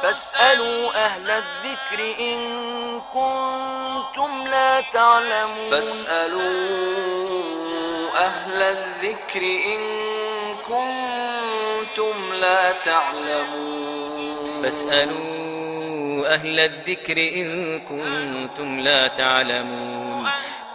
فاسألوا أهل الذكر إن كنتم لا تعلمون. فاسألوا أهل الذكر إن كنتم لا تعلمون. فاسألوا أهل الذكر إن كنتم لا تعلمون.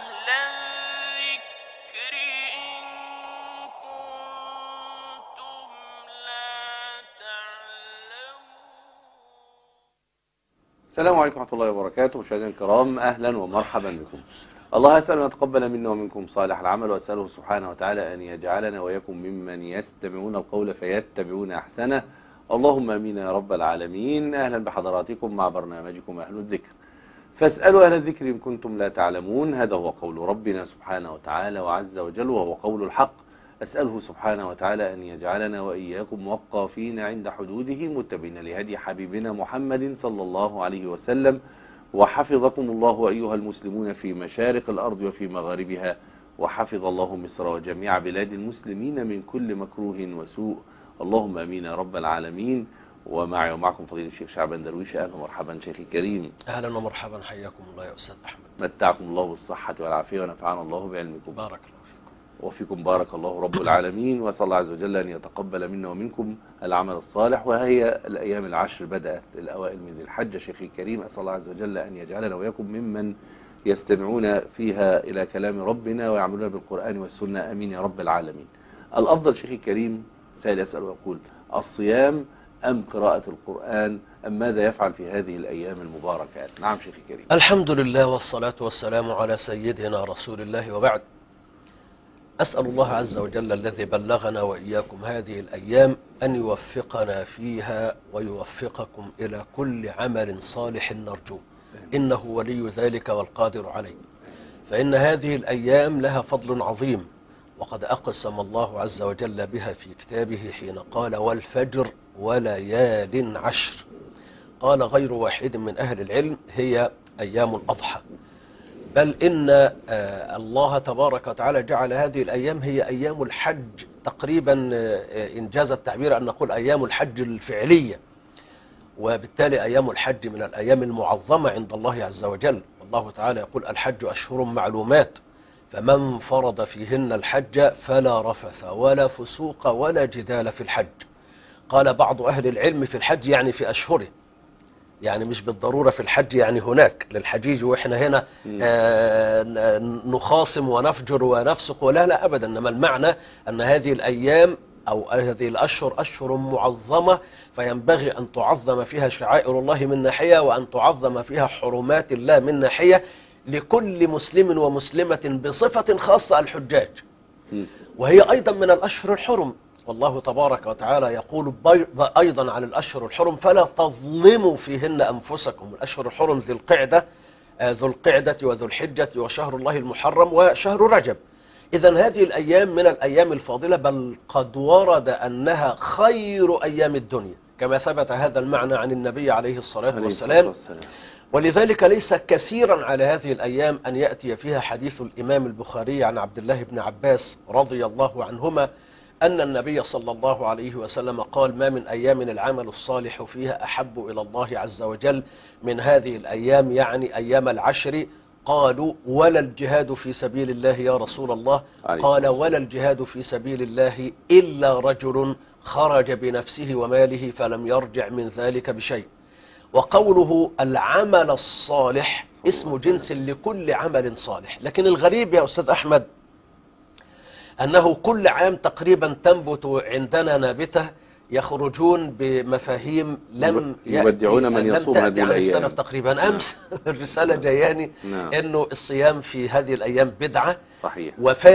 السلام عليكم ورحمة الله وبركاته. مشاهدينا الكرام، أهلا ومرحبا بكم. الله أسأل أن يتقبل منا ومنكم صالح العمل، وأسأله سبحانه وتعالى أن يجعلنا وإياكم ممن يستمعون القول فيتبعون أحسنه. اللهم آمين يا رب العالمين. أهلا بحضراتكم مع برنامجكم أهل الذكر. فاسألوا أهل الذكر إن كنتم لا تعلمون. هذا هو قول ربنا سبحانه وتعالى وعز وجل، وهو قول الحق. أسأله سبحانه وتعالى أن يجعلنا وإياكم موقفين عند حدوده، متبعين لهدي حبيبنا محمد صلى الله عليه وسلم. وحفظكم الله أيها المسلمون في مشارق الأرض وفي مغاربها، وحفظ الله مصر وجميع بلاد المسلمين من كل مكروه وسوء. اللهم آمين يا رب العالمين. ومعي ومعكم فضيلة الشيخ شعبان درويش. أهلا ومرحبا شيخي الكريم. أهلا ومرحبا، حياكم الله يا أستاذ أحمد. متعكم الله بالصحة والعافية ونفعنا الله بعلمكم. بارك الله فيكم. وفيكم بارك الله رب العالمين. وصلى الله عز وجل أن يتقبل منا ومنكم العمل الصالح. وهي الأيام العشر بدأت، الأوائل من ذي الحجة شيخي الكريم. أسأل الله عز وجل أن يجعلنا وإياكم ممن يستمعون فيها إلى كلام ربنا ويعملون بالقرآن والسنة. أمين يا رب العالمين. الأفضل شيخي الكريم، سائل يسأل ويقول: الصيام أم قراءة القرآن أم ماذا يفعل في هذه الأيام المباركات؟ نعم شيخي الكريم. الحمد لله والصلاة والسلام على سيدنا رسول الله، وبعد. أسأل الله عز وجل الذي بلغنا وإياكم هذه الأيام أن يوفقنا فيها ويوفقكم إلى كل عمل صالح نرجوه، إنه ولي ذلك والقادر عليه. فإن هذه الأيام لها فضل عظيم، وقد أقسم الله عز وجل بها في كتابه حين قال: والفجر وليال عشر. قال غير واحد من أهل العلم: هي أيام الأضحى. بل إن الله تبارك وتعالى جعل هذه الأيام هي أيام الحج تقريبا، إن جاز التعبير أن نقول أيام الحج الفعلية، وبالتالي أيام الحج من الأيام المعظمة عند الله عز وجل. والله تعالى يقول: الحج أشهر معلومات، فمن فرض فيهن الحج فلا رفث ولا فسوق ولا جدال في الحج. قال بعض أهل العلم: في الحج يعني في أشهره، يعني مش بالضرورة في الحج يعني هناك للحجيج وإحنا هنا نخاصم ونفجر ونفسق، ولا لا أبدا. إنما المعنى أن هذه الأيام أو هذه الأشهر أشهر معظمة، فينبغي أن تعظم فيها شعائر الله من ناحية، وأن تعظم فيها حرمات الله من ناحية، لكل مسلم ومسلمة بصفة خاصة الحجاج. وهي أيضا من الأشهر الحرم، والله تبارك وتعالى يقول أيضا على الأشهر الحرم: فلا تظلموا فيهن أنفسكم. الأشهر الحرم ذو القعدة وذو الحجة وشهر الله المحرم وشهر رجب. إذن هذه الأيام من الأيام الفاضلة، بل قد ورد أنها خير أيام الدنيا، كما ثبت هذا المعنى عن النبي عليه الصلاة والسلام. ولذلك ليس كثيرا على هذه الأيام أن يأتي فيها حديث الإمام البخاري عن عبد الله بن عباس رضي الله عنهما أن النبي صلى الله عليه وسلم قال: ما من أيام العمل الصالح فيها أحب إلى الله عز وجل من هذه الأيام، يعني أيام العشر. قالوا: ولا الجهاد في سبيل الله يا رسول الله؟ قال: ولا الجهاد في سبيل الله إلا رجل خرج بنفسه وماله فلم يرجع من ذلك بشيء. وقوله العمل الصالح اسم جنس لكل عمل صالح. لكن الغريب يا أستاذ أحمد أنه كل عام تقريبا تنبت عندنا نابتة يخرجون بمفاهيم لم يودعون من يصوم هذه الأيام. تقريبا أمس الرسالة جاياني أنه الصيام في هذه الأيام بدعة، صحيح.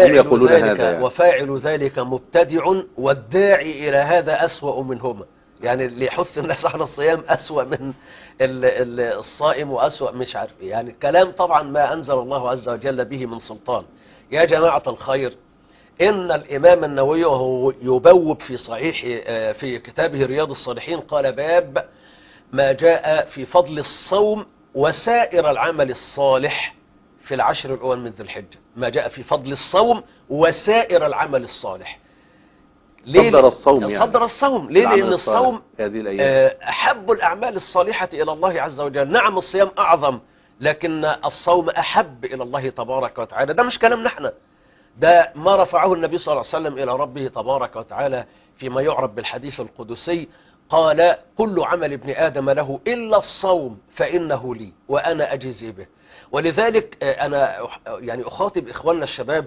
وفاعل ذلك مبتدع، والداعي إلى هذا أسوأ منهما. يعني اللي يحث الناس على الصيام أسوأ من الصائم، وأسوأ مش عارف. يعني كلام طبعا ما أنزل الله عز وجل به من سلطان. يا جماعة الخير، إن الإمام النووي وهو يبوب في صحيح في كتابه رياض الصالحين قال: باب ما جاء في فضل الصوم وسائر العمل الصالح في العشر الأول من ذي الحجة. ما جاء في فضل الصوم وسائر العمل الصالح. صدر الصوم يعني. صدر الصوم ليه؟ العمل لأن الصالح الصوم في هذه الأيام. أحب الأعمال الصالحة إلى الله عز وجل. نعم الصيام أعظم، لكن الصوم أحب إلى الله تبارك وتعالى. ده مش كلام نحن، ده ما رفعه النبي صلى الله عليه وسلم إلى ربه تبارك وتعالى فيما يعرف بالحديث القدسي. قال: كل عمل ابن آدم له إلا الصوم فإنه لي وأنا أجزي به. ولذلك أنا يعني أخاطب إخواننا الشباب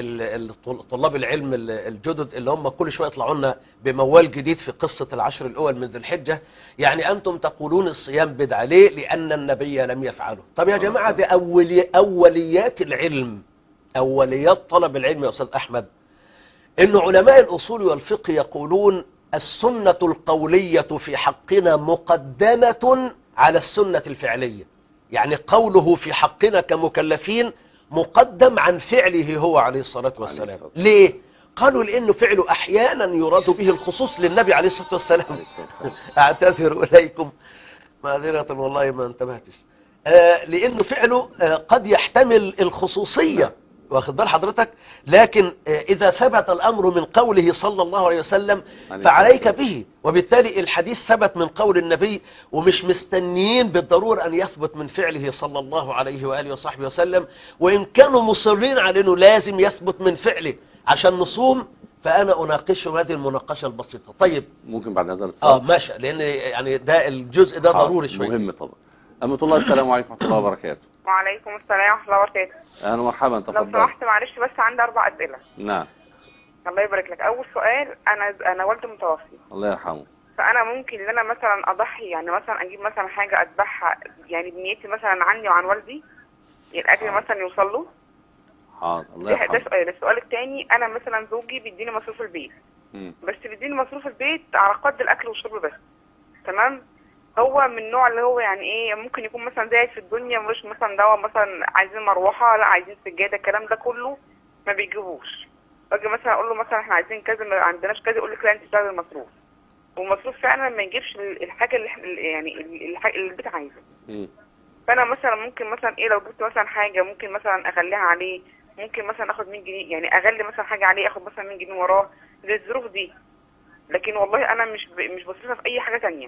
طلاب العلم الجدد اللي هم كل شوية يطلعوا لنا بموال جديد في قصة العشر الأول من ذي الحجة. يعني أنتم تقولون الصيام بدعة، ليه؟ لأن النبي لم يفعله. طب يا جماعة، دي أوليات العلم، أوليات طلب العلم يا أستاذ أحمد. إن علماء الأصول والفقه يقولون السنة القولية في حقنا مقدمة على السنة الفعلية. يعني قوله في حقنا كمكلفين مقدم عن فعله هو عليه الصلاة والسلام. ليه؟ قالوا لأنه فعله أحيانا يراد به الخصوص للنبي عليه الصلاة والسلام. أعتذر إليكم معذرة والله ما انتبهتش. لأنه فعله قد يحتمل الخصوصية، واخد بال حضرتك؟ لكن إذا ثبت الأمر من قوله صلى الله عليه وسلم فعليك به، وبالتالي الحديث ثبت من قول النبي، ومش مستنيين بالضرورة أن يثبت من فعله صلى الله عليه وآله وصحبه وسلم. وإن كانوا مصرين على أنه لازم يثبت من فعله عشان نصوم، فأنا أناقشه هذه المناقشة البسيطة. طيب ممكن بعد هذا الاتصال؟ ماشي، لأن يعني ده الجزء ده ضروري شوية. مهم طبعا. أمة الله، السلام عليكم ورحمة الله وبركاته. وعليكم السلام ورحمة الله وبركاته. أهلا ومرحبا، لو تفضل. سمحت معلش بس عندي 4 أسئلة. نعم. الله يبارك لك. أول سؤال، أنا والدي متوفي، الله يرحمه. فأنا ممكن إن أنا مثلا أضحي، يعني مثلا أجيب مثلا حاجة أذبحها يعني بنيتي مثلا عني وعن والدي، الأجر مثلا يوصل له؟ حاضر، الله يرحمه. ده سؤال. السؤال الثاني، أنا مثلا زوجي بيديني مصروف البيت، بس بيديني مصروف البيت على قدر الأكل والشرب بس، تمام؟ هو من النوع اللي هو يعني ايه، ممكن يكون مثلا زايد في الدنيا، مش مثلا دواء مثلا عايزين مروحه، لا عايزين سجاده، الكلام ده كله ما بيجيبوش. باجي مثلا اقول له مثلا احنا عايزين كذا، ما عندناش كذا، يقول لك لا انت تشتغل المصروف، والمصروف فعلا ما يجيبش الحاجه اللي يعني الحاجة اللي البيت عايزه. فانا مثلا ممكن مثلا ايه، لو جبت مثلا حاجه ممكن مثلا اغليها عليه، ممكن مثلا اخد 100 جنيه، يعني اغلي مثلا حاجه عليه اخد مثلا 100 جنيه وراه للظروف دي. لكن والله انا مش بصرفها في اي حاجه ثانيه،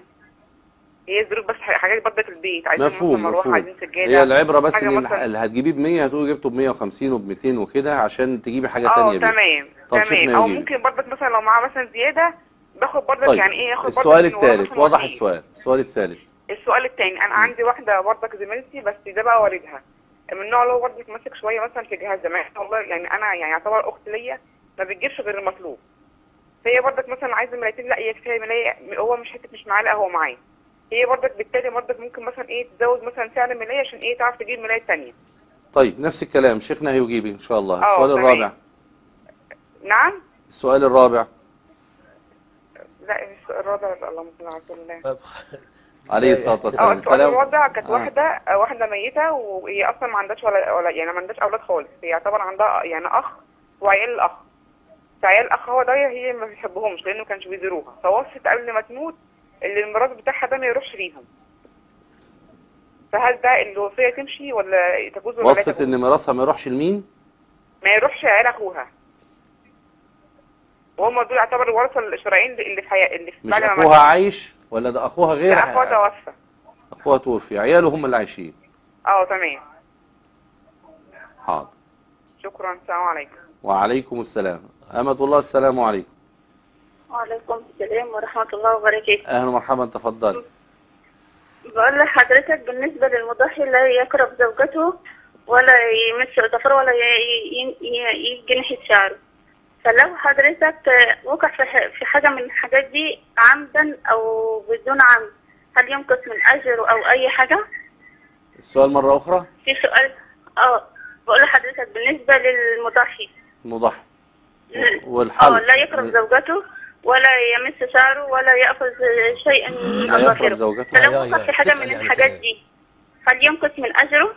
هي ظروف بس، حاجات بدت البيت، عايزين مثلا مروحه، عايزين سجاده. هي العبره بس ان اللي هتجيبيه ب100 هتقولي جبته ب150 وب200 وكده عشان تجيبي حاجه ثانيه. تمام. او ممكن برضك مثلا لو معاه مثلا زياده باخد برضك. طيب. يعني ايه، اخد برضك. السؤال الثالث وضح السؤال الثالث. السؤال الثاني، انا عندي واحده برضك زميلتي، بس ده بقى والدها من النوع اللي هو برضك ماسك شويه مثلا في جهاز زمان، والله يعني انا يعني يعتبر اخت ليا، ما بتجيبش غير المطلوب. فهي برضك مثلا عايزه ملايتين، لا يكفيها ملايه، هو مش معاه، لا هو معاه. هي برضك بالتالي برضك ممكن مثلا ايه تزود مثلا سعر الملايه عشان ايه تعرف تجيب ملايه ثانيه. طيب نفس الكلام شيخنا هيجيب ان شاء الله. السؤال الرابع. نعم. السؤال الرابع. لا السؤال الرابع اللهم صل على رسول الله عليه الصلاه والسلام. السؤال الرابع كانت واحده ميته، وهي اصلا ما عندهاش ولا يعني ما عندهاش اولاد خالص، هي يعتبر عندها يعني اخ وعيال الاخ. فعيال الاخ هو ده هي ما بتحبهمش لانه ما كانش بيزوروها، فوصت قبل ما تموت اللي الميراث بتاعها ده ما يروحش ليهم. فهل ده الوصيه تمشي ولا تجوز ولا لا تجوز؟ وصت ان ميراثها ما يروحش لمين؟ ما يروحش عيال اخوها، وهم دول يعتبروا الورثه الشرعيين اللي في مش اخوها عايش ولا ده اخوها غير؟ لا اخوها توفى. اخوها توفي، عياله هم اللي عايشين. تمام. حاضر. شكرا. السلام عليكم. وعليكم السلام. أمة الله، السلام عليكم. وعليكم السلام ورحمة الله وبركاته. أهلا ومرحبا، تفضل. بقول لحضرتك بالنسبة للمضحي لا يقرب زوجته ولا يمس ظفره ولا يجي ناحية شعره، فلو حضرتك وقع في حاجة من الحاجات دي عمدا أو بدون عمد، هل ينقص من أجره أو أي حاجة؟ السؤال مرة أخرى. في سؤال بقول لحضرتك بالنسبة للمضحي. المضحي والحلق. لا يقرب زوجته ولا يمس شعره ولا يأخذ شيئا من أظافره، فلو وقع في حاجة من الحاجات دي هل ينقص من أجره؟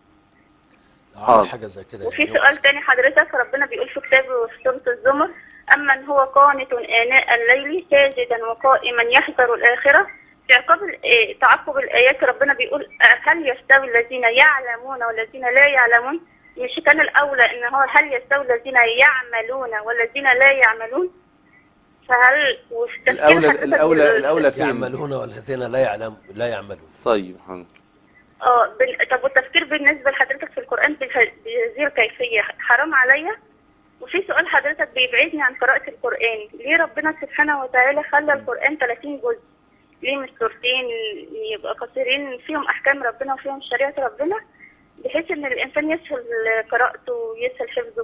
حاجة زي كده. وفي سؤال تاني حضرتك، ربنا بيقول في كتابه في سورة الزمر: أمن هو قانت آناء الليل ساجدا وقائما يحذر الآخرة. في تعقب الآيات ربنا بيقول: هل يستوي الذين يعلمون والذين لا يعلمون؟ مش كان الأولى إن هو هل يستوي الذين يعملون والذين لا يعملون؟ فهل وفي تفكير حضرتك الأولى فين؟ يعملون والذين لا يعملون. طيب حاضر. طب والتفكير بالنسبة لحضرتك في القرآن بهذه الكيفية حرام عليا؟ وفي سؤال حضرتك بيبعدني عن قراءة القرآن، ليه ربنا سبحانه وتعالى خلى القرآن 30 جزء؟ ليه مش سورتين يبقى قصيرين فيهم أحكام ربنا وفيهم شريعة ربنا، بحيث إن الإنسان يسهل قراءته ويسهل حفظه؟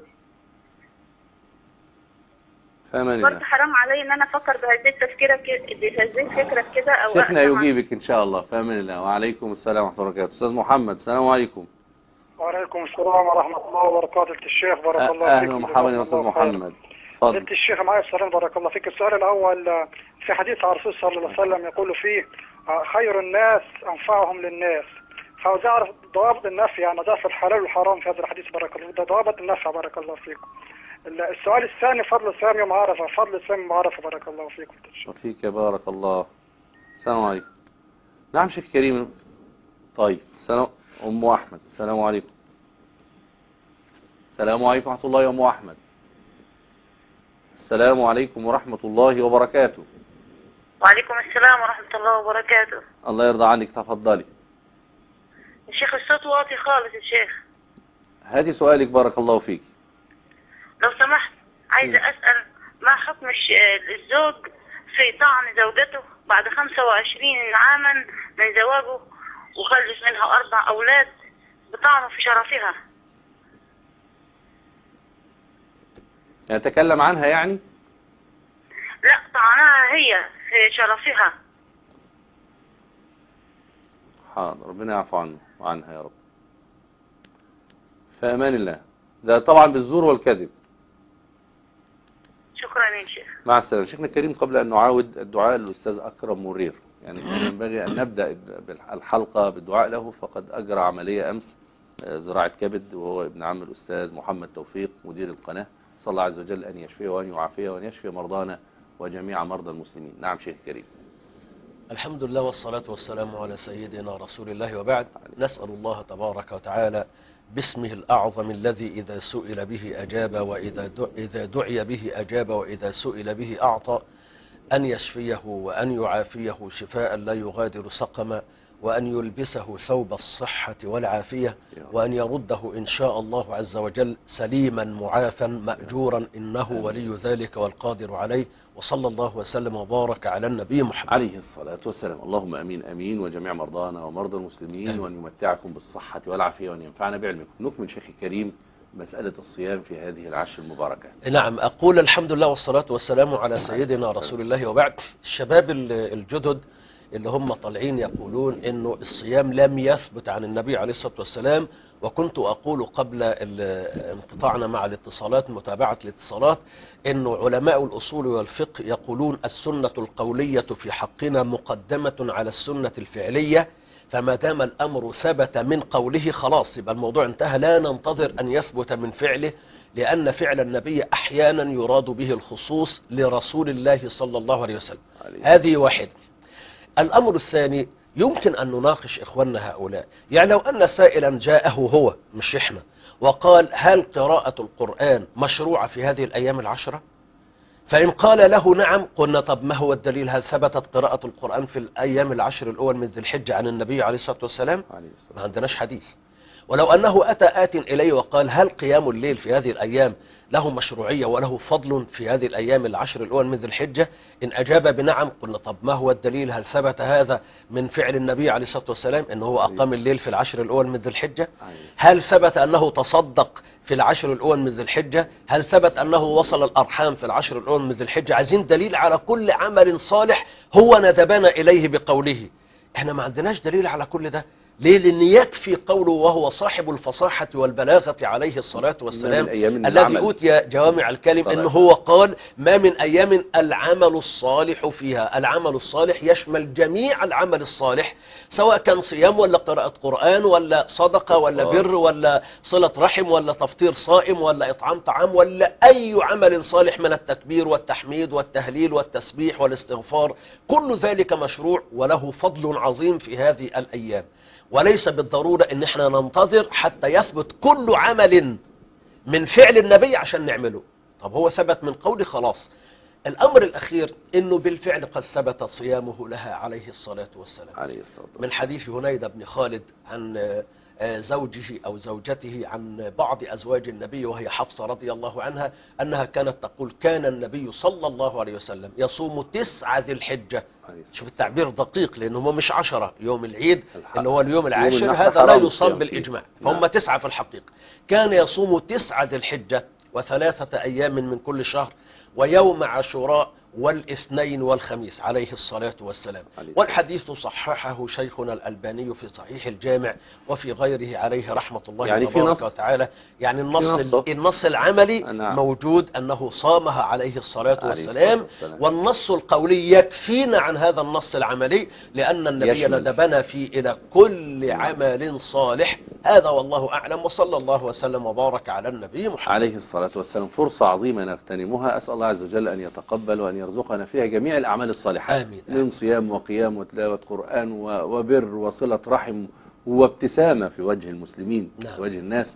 برضه حرام علي إن أنا أفكر بهذه الفكرة كده أو شيخنا يجيبك إن شاء الله. في أمان الله. وعليكم السلام ورحمة الله وبركاته. أستاذ محمد، السلام عليكم. وعليكم السلام ورحمة الله وبركاته. الشيخ بارك الله فيك. أهلا ومرحبا يا أستاذ محمد. اتفضل. الشيخ معايا سؤالين بارك الله فيك. السؤال الأول، في حديث عن الرسول صلى الله عليه وسلم يقول فيه خير الناس أنفعهم للناس، فعاوز أعرف ضوابط النفي، يعني ضابط الحلال والحرام في هذا الحديث بارك الله، ده ضوابط النفي بارك الله فيكم. السؤال الثاني، فضل الصيام يوم عرفة، فضل الصيام يوم عرفة بارك الله فيكم. وفيك بارك الله. السلام عليكم. نعم شيخ كريم. طيب سلام أم أحمد. السلام عليكم. السلام عليكم ورحمة الله يا أم أحمد. السلام عليكم ورحمة الله وبركاته. وعليكم السلام ورحمة الله وبركاته. الله يرضى عنك، تفضلي. يا شيخ الصوت واطي خالص يا شيخ. هاتي سؤالك بارك الله فيك. لو سمحت عايزة أسأل ما حكم الزوج في طعن زوجته بعد 25 عاما من زواجه وخلف منها 4 أولاد بطعنه في شرفها؟ يتكلم عنها يعني؟ لا، طعنها هي في شرفها. حاضر، ربنا يعفو عنه وعنها يا رب. في أمان الله. ده طبعا بالزور والكذب. شكرا يا شيخ. مع السلامة. شيخنا الكريم، قبل أن نعاود الدعاء للأستاذ أكرم مرير، يعني كان ينبغي أن نبدأ الحلقة بالدعاء له، فقد أجرى عملية أمس زراعة كبد، وهو ابن عم الأستاذ محمد توفيق مدير القناة. صلى الله عز وجل أن يشفيه وأن يعافيه وأن يشفي مرضانا وجميع مرضى المسلمين. نعم شيخ الكريم. الحمد لله والصلاة والسلام على سيدنا رسول الله، وبعد. نسأل الله تبارك وتعالى باسمه الأعظم الذي إذا سئل به أجاب، وإذا دعي به أجاب، وإذا سئل به أعطى، أن يشفيه وأن يعافيه شفاء لا يغادر سقما، وأن يلبسه ثوب الصحة والعافية، وأن يرده إن شاء الله عز وجل سليما معافا مأجورا، إنه ولي ذلك والقادر عليه. وصلى الله وسلم وبارك على النبي محمد عليه الصلاة والسلام. اللهم أمين أمين، وجميع مرضانا ومرضى المسلمين، وأن يمتعكم بالصحة والعافية، وأن ينفعنا بعلمكم. نكمل شيخ الكريم مسألة الصيام في هذه العشر المباركة. نعم، أقول الحمد لله والصلاة والسلام على سيدنا رسول الله، وبعد. الشباب الجدد اللي هم طالعين يقولون إنه الصيام لم يثبت عن النبي عليه الصلاة والسلام، وكنت أقول قبل انقطاعنا مع الاتصالات، متابعة الاتصالات، إنه علماء الأصول والفقه يقولون السنة القولية في حقنا مقدمة على السنة الفعلية، فما دام الأمر ثبت من قوله خلاص يبقى الموضوع انتهى، لا ننتظر أن يثبت من فعله، لأن فعل النبي أحيانا يراد به الخصوص لرسول الله صلى الله عليه وسلم. هذه واحدة. الأمر الثاني، يمكن أن نناقش إخواننا هؤلاء، يعني لو أن سائلا جاءه هو مش إحنا وقال هل قراءة القرآن مشروعة في هذه الأيام العشرة؟ فإن قال له نعم، قلنا طب ما هو الدليل؟ هل ثبتت قراءة القرآن في الأيام العشر الأول من ذي الحجة عن النبي عليه الصلاة والسلام؟ ما عندناش حديث. ولو أنه أتى آت إليه وقال هل قيام الليل في هذه الأيام له مشروعية وله فضل في هذه الأيام العشر الأول من ذي الحجة؟ إن أجاب بنعم، قلنا طب ما هو الدليل؟ هل ثبت هذا من فعل النبي عليه الصلاة والسلام أنه هو أقام الليل في العشر الأول من ذي الحجة؟ هل ثبت أنه تصدق في العشر الأول من ذي الحجة؟ هل ثبت أنه وصل الأرحام في العشر الأول من ذي الحجة؟ عايزين دليل على كل عمل صالح هو ندبنا إليه بقوله. احنا ما عندناش دليل على كل ده. ليه؟ لأن يكفي قوله وهو صاحب الفصاحة والبلاغة عليه الصلاة والسلام الذي أوتي جوامع الكلم، إنه هو قال ما من أيام العمل الصالح فيها. العمل الصالح يشمل جميع العمل الصالح، سواء كان صيام ولا قراءة قرآن ولا صدقة ولا بر ولا صلة رحم ولا تفطير صائم ولا إطعام طعام ولا أي عمل صالح من التكبير والتحميد والتهليل والتسبيح والاستغفار، كل ذلك مشروع وله فضل عظيم في هذه الأيام. وليس بالضرورة ان احنا ننتظر حتى يثبت كل عمل من فعل النبي عشان نعمله. طب هو ثبت من قولي خلاص، الأمر الأخير أنه بالفعل قد ثبت صيامه لها عليه الصلاة والسلام عليه الصلاة والسلام. من حديث هنيدة بن خالد عن زوجه أو زوجته عن بعض أزواج النبي وهي حفصة رضي الله عنها أنها كانت تقول كان النبي صلى الله عليه وسلم يصوم 9 ذي الحجة. شوف التعبير دقيق لأنه هو مش 10 يوم العيد اللي هو اليوم العاشر، هذا لا يصام بالإجماع، فهم 9 في الحقيقة. كان يصوم 9 ذي الحجة و3 أيام من كل شهر ويوم عاشوراء والاثنين والخميس عليه الصلاة والسلام. والحديث صححه شيخنا الألباني في صحيح الجامع وفي غيره عليه رحمة الله يعني تبارك وتعالى. يعني النص العملي موجود أنه صامها عليه الصلاة والسلام، والنص القولي يكفينا عن هذا النص العملي لأن النبي ندبنا فيه إلى كل عمل صالح. هذا والله أعلم، وصلى الله وسلم وبارك على النبي محمد عليه الصلاة والسلام. فرصة عظيمة نغتنمها، أسأل الله عز وجل أن يتقبل وأن يرزقنا فيها جميع الأعمال الصالحة. آمين. من صيام وقيام وتلاوة قرآن وبر وصلة رحم وابتسامة في وجه المسلمين، في وجه الناس،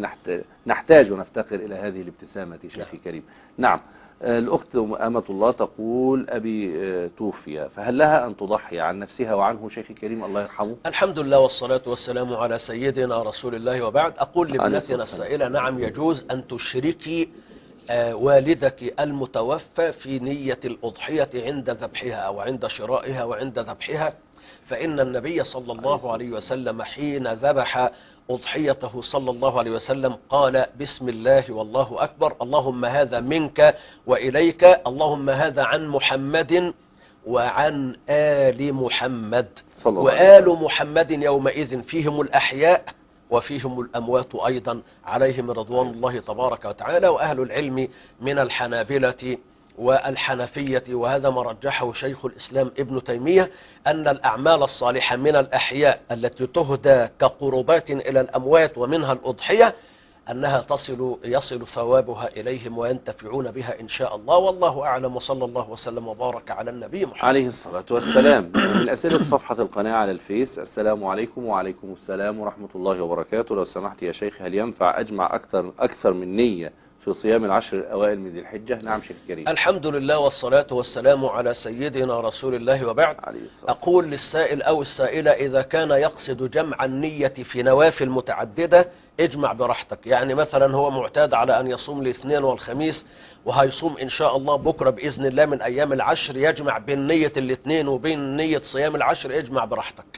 نحتاج ونفتقر إلى هذه الابتسامة شيخي كريم. نعم. الأخت أمة الله تقول أبي توفي، فهل لها أن تضحي عن نفسها وعنه شيخي كريم الله يرحمه؟ الحمد لله والصلاة والسلام على سيدنا رسول الله، وبعد. أقول لابنتنا السائلة نعم يجوز أن تشركي والدك المتوفى في نية الأضحية عند ذبحها أو عند شرائها وعند ذبحها، فإن النبي صلى الله عليه وسلم حين ذبح أضحيته صلى الله عليه وسلم قال بسم الله والله أكبر، اللهم هذا منك وإليك، اللهم هذا عن محمد وعن آل محمد. وآل محمد يومئذ فيهم الأحياء وفيهم الأموات أيضا عليهم رضوان الله تبارك وتعالى. وأهل العلم من الحنابلة والحنفية، وهذا ما رجحه شيخ الإسلام ابن تيمية، أن الأعمال الصالحة من الأحياء التي تهدى كقربات إلى الأموات ومنها الأضحية أنها يصل ثوابها إليهم وينتفعون بها إن شاء الله، والله أعلم. وصلى الله وسلم وبارك على النبي محمد عليه الصلاة والسلام. من أسئلة صفحة القناة على الفيس: السلام عليكم. وعليكم السلام ورحمة الله وبركاته. لو سمحت يا شيخ، هل ينفع أجمع أكثر من نية في صيام العشر الأوائل من ذي الحجة؟ نعم شيخ كريم. الحمد لله والصلاة والسلام على سيدنا رسول الله، وبعد. أقول للسائل أو السائلة إذا كان يقصد جمع النية في نوافل متعددة اجمع براحتك. يعني مثلا هو معتاد على أن يصوم الاثنين والخميس وهيصوم إن شاء الله بكرة بإذن الله من أيام العشر، يجمع بين نية الاثنين وبين نية صيام العشر، اجمع براحتك،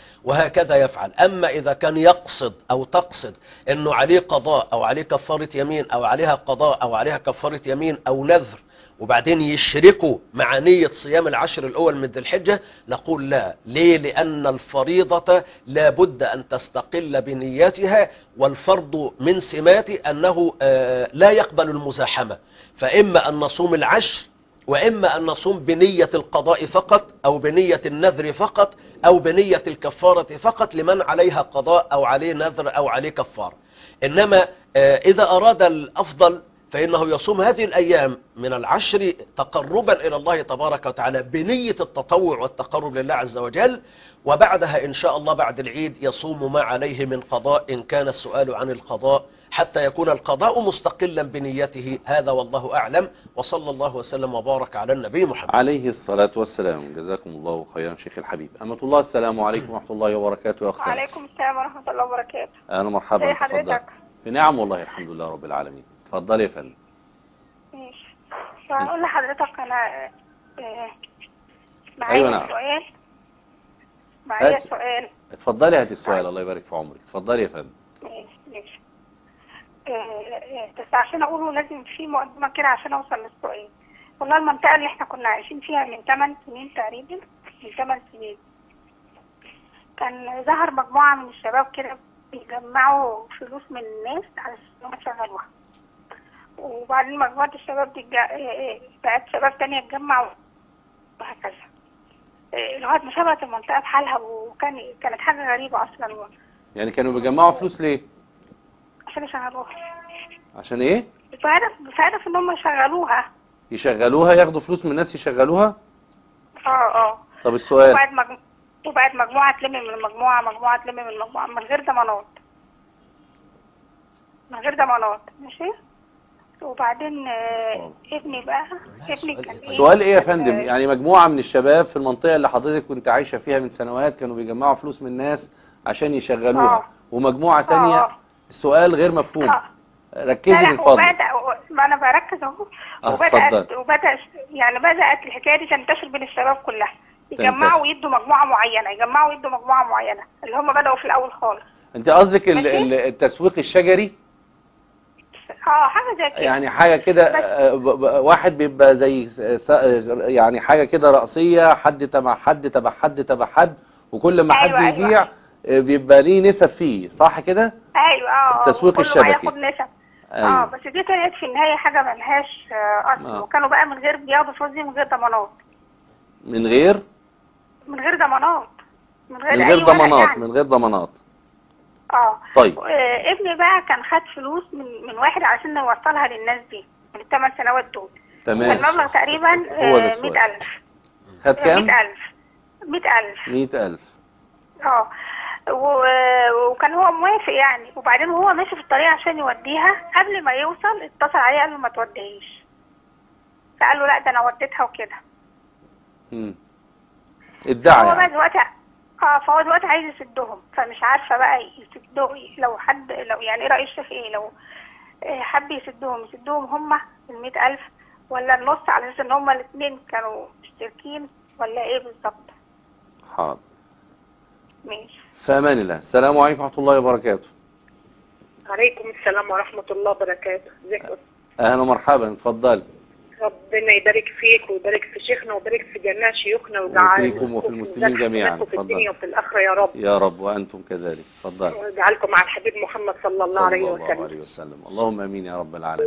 وهكذا يفعل. أما إذا كان يقصد أو تقصد أنه عليه قضاء أو عليه كفارة يمين أو عليها قضاء أو عليها كفارة يمين أو نذر وبعدين يشركوا مع نية صيام العشر الأول من ذي الحجة، نقول لا. ليه؟ لأن الفريضة لا بد أن تستقل بنياتها، والفرض من سماته أنه لا يقبل المزاحمة، فإما أن نصوم العشر وإما أن نصوم بنية القضاء فقط أو بنية النذر فقط أو بنية الكفارة فقط لمن عليها قضاء أو عليه نذر أو عليه كفارة. إنما إذا أراد الأفضل فإنه يصوم هذه الأيام من العشر تقربا إلى الله تبارك وتعالى بنية التطوع والتقرب لله عز وجل، وبعدها إن شاء الله بعد العيد يصوم ما عليه من قضاء إن كان السؤال عن القضاء، حتى يكون القضاء مستقلا بنيته. هذا والله أعلم، وصلى الله وسلم وبارك على النبي محمد عليه الصلاة والسلام. جزاكم الله خيرا شيخ الحبيب. أمة الله، السلام عليكم ورحمة الله وبركاته. يا أختي. وعليكم السلام ورحمة الله وبركاته. أهلا مرحبا. ازي حضرتك؟ بنعم والله الحمد لله رب العالمين. اتفضلي يا فندم. ماشي. فأقول لحضرتك أنا معايا أيوة نعم. سؤال. معايا سؤال. اتفضلي هاتي السؤال. الله يبارك في عمرك. اتفضلي يا فندم. ماشي. بس عشان أقوله لازم في مقدمة كده عشان أوصل للسؤال. والله المنطقة اللي احنا كنا عايشين فيها من 8 سنين تقريبا، من 8 سنين كان ظهر مجموعة من الشباب كده بيجمعوا فلوس من الناس علشان يشغلوها، وبعدين مجموعة الشباب دي بقت شباب تانية تجمع وهكذا لغاية ما شبهت المنطقة بحالها، كانت حاجة غريبة أصلا. يعني كانوا بيجمعوا فلوس ليه؟ عشان يشغلوها. عشان ايه؟ بفهدف ان هم يشغلوها ياخدوا فلوس من الناس يشغلوها. طب السؤال. وبعد مجموعة تلم من مجموعة، مجموعة تلم من مجموعة من غير ضمانات، ماشي. وبعدين ابني بقى كان سؤال ايه يا فندم؟ يعني مجموعة من الشباب في المنطقة اللي حضرتك كنت عايشة فيها من سنوات كانوا بيجمعوا فلوس من الناس عشان يشغلوها، ومجموعة تانية السؤال غير مفهوم. ركزي من فضلك. ما انا بركز اهو. بدأت الحكاية دي تنتشر بين الشباب كلها، يجمعوا ويدوا مجموعة معينة اللي هم بدأوا في الاول خالص. انت قصدك التسويق الشجري؟ حاجة زي كده، يعني حاجة كده واحد بيبقى زي يعني حاجة كده رأسية، حد تبع حد وكل ما حد يبيع بيبقى ليه نسب فيه، صح كده؟ ايوه التسويق الشبكي ياخد نسب. بس دي طلعت في النهاية حاجة ملهاش اصل. وكانوا بقى من غير بياخدوا فلوس دي من غير ضمانات. من غير ضمانات. يعني. من غير ضمانات. طيب ابني بقى كان خد فلوس من واحد عشان نوصلها للناس دي من ال8 سنوات دول. تمام. المبلغ تقريبا 100,000. خد كام؟ 100,000. وكان هو موافق يعني. وبعدين وهو ماشي في الطريق عشان يوديها، قبل ما يوصل اتصل عليه قال له ما توديهيش، فقال له لا ده انا وديتها وكده. ادعى هو بقى دلوقتي فهو دلوقتي عايز يسدهم، فمش عارفه بقى يسدهم لو يعني ايه رأي الشيخ ايه، لو حب يسدهم هم ال100,000 ولا النص، على اساس ان هم الاثنين كانوا مشتركين، ولا ايه بالظبط؟ حاضر ماشي. في امان الله. السلام عليكم ورحمه الله وبركاته. عليكم السلام ورحمه الله وبركاته. ازيك؟ اهلا ومرحبا، اتفضلي. ربنا يبارك فيك ويبارك في شيخنا ويبارك في جميع شيوخنا وفيكم وفي المسلمين جميعا. في الدنيا وفي الاخره يا رب. يا رب وانتم كذلك. اتفضلي. ويجعلكم مع الحبيب محمد صلى الله عليه وسلم. اللهم امين يا رب العالمين.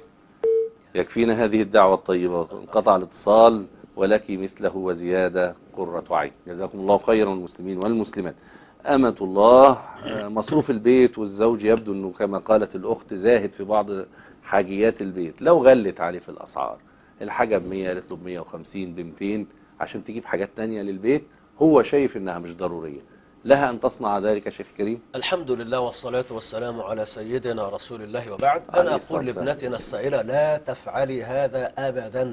يكفينا هذه الدعوه الطيبه. انقطع الاتصال ولك مثله وزياده قرة عين. جزاكم الله خيرا المسلمين والمسلمات. أمة الله، مصروف البيت والزوج يبدو أنه كما قالت الأخت زاهد في بعض حاجيات البيت. لو غلت عليه في الأسعار، الحاجة ب100 قالت له ب150 ب200 عشان تجيب حاجات تانية للبيت، هو شايف أنها مش ضرورية، لها أن تصنع ذلك يا شيخ كريم. الحمد لله والصلاة والسلام على سيدنا رسول الله وبعد. أنا أقول لابنتنا السائلة لا تفعلي هذا أبدا.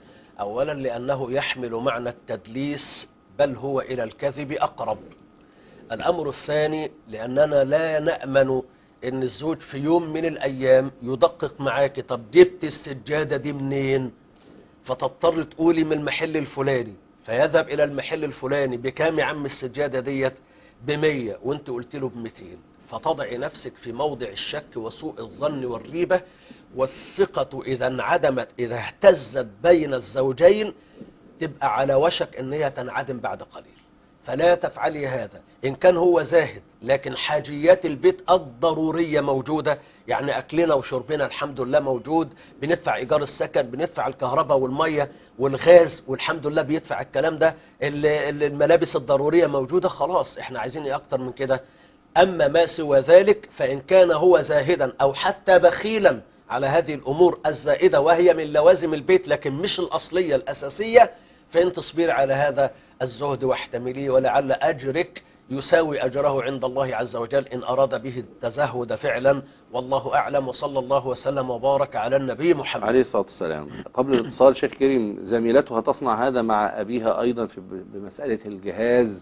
أولا لأنه يحمل معنى التدليس، بل هو إلى الكذب أقرب. الأمر الثاني لأننا لا نأمن أن الزوج في يوم من الأيام يدقق معاك، طب جبت السجادة دي منين، فتضطر تقولي من المحل الفلاني، فيذهب إلى المحل الفلاني بكام يا عم السجادة ديت ب100 وانت قلت له ب200، فتضعي نفسك في موضع الشك وسوء الظن والريبة. والثقة إذا انعدمت، إذا اهتزت بين الزوجين، تبقى على وشك أن هي تنعدم بعد قليل. فلا تفعلي هذا. إن كان هو زاهد لكن حاجيات البيت الضرورية موجودة، يعني أكلنا وشربنا الحمد لله موجود، بندفع إيجار السكن، بندفع الكهرباء والمية والغاز والحمد لله بيدفع الكلام ده، الملابس الضرورية موجودة، خلاص احنا عايزين ايه أكتر من كده. أما ما سوى ذلك فإن كان هو زاهدا أو حتى بخيلا على هذه الأمور الزائدة وهي من لوازم البيت لكن مش الأصلية الأساسية، فإن تصبر على هذا الزهد واحتمليه، ولعل أجرك يساوي أجره عند الله عز وجل إن أراد به التزهد فعلا. والله أعلم، وصلى الله وسلم وبارك على النبي محمد عليه الصلاة والسلام. قبل الاتصال شيخ كريم، زميلتها تصنع هذا مع أبيها أيضا بمسألة الجهاز،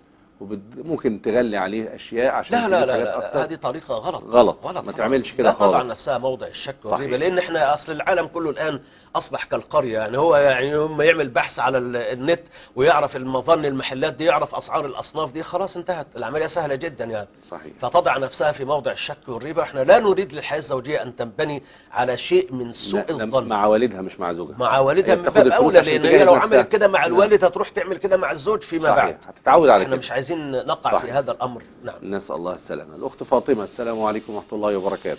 وممكن تغلي عليه أشياء عشان لا هذه طريقة غلط ما تعملش كده خالص. طبعا نفسها موضع الشك والريبة، لأن احنا أصل العالم كله الآن أصبح كالقرية. يعني هو يعني لما يعمل بحث على النت ويعرف المظن المحلات دي، يعرف أسعار الأصناف دي، خلاص انتهت العملية، سهلة جدا يعني. صحيح. فتضع نفسها في موضع الشك والريبة. احنا لا نريد للحياة الزوجية أن تنبني على شيء من سوء الظن مع والدها مش مع زوجها. مع والدها من باب أولى، لأن هي لو عملت كده مع الوالد هتروح تعمل كده مع الزوج فيما بعد، هتتعود على كده. احنا مش عايزين نقع في هذا الأمر. نعم. نسأل الله السلامة. الأخت فاطمة، السلام عليكم ورحمة الله وبركاته.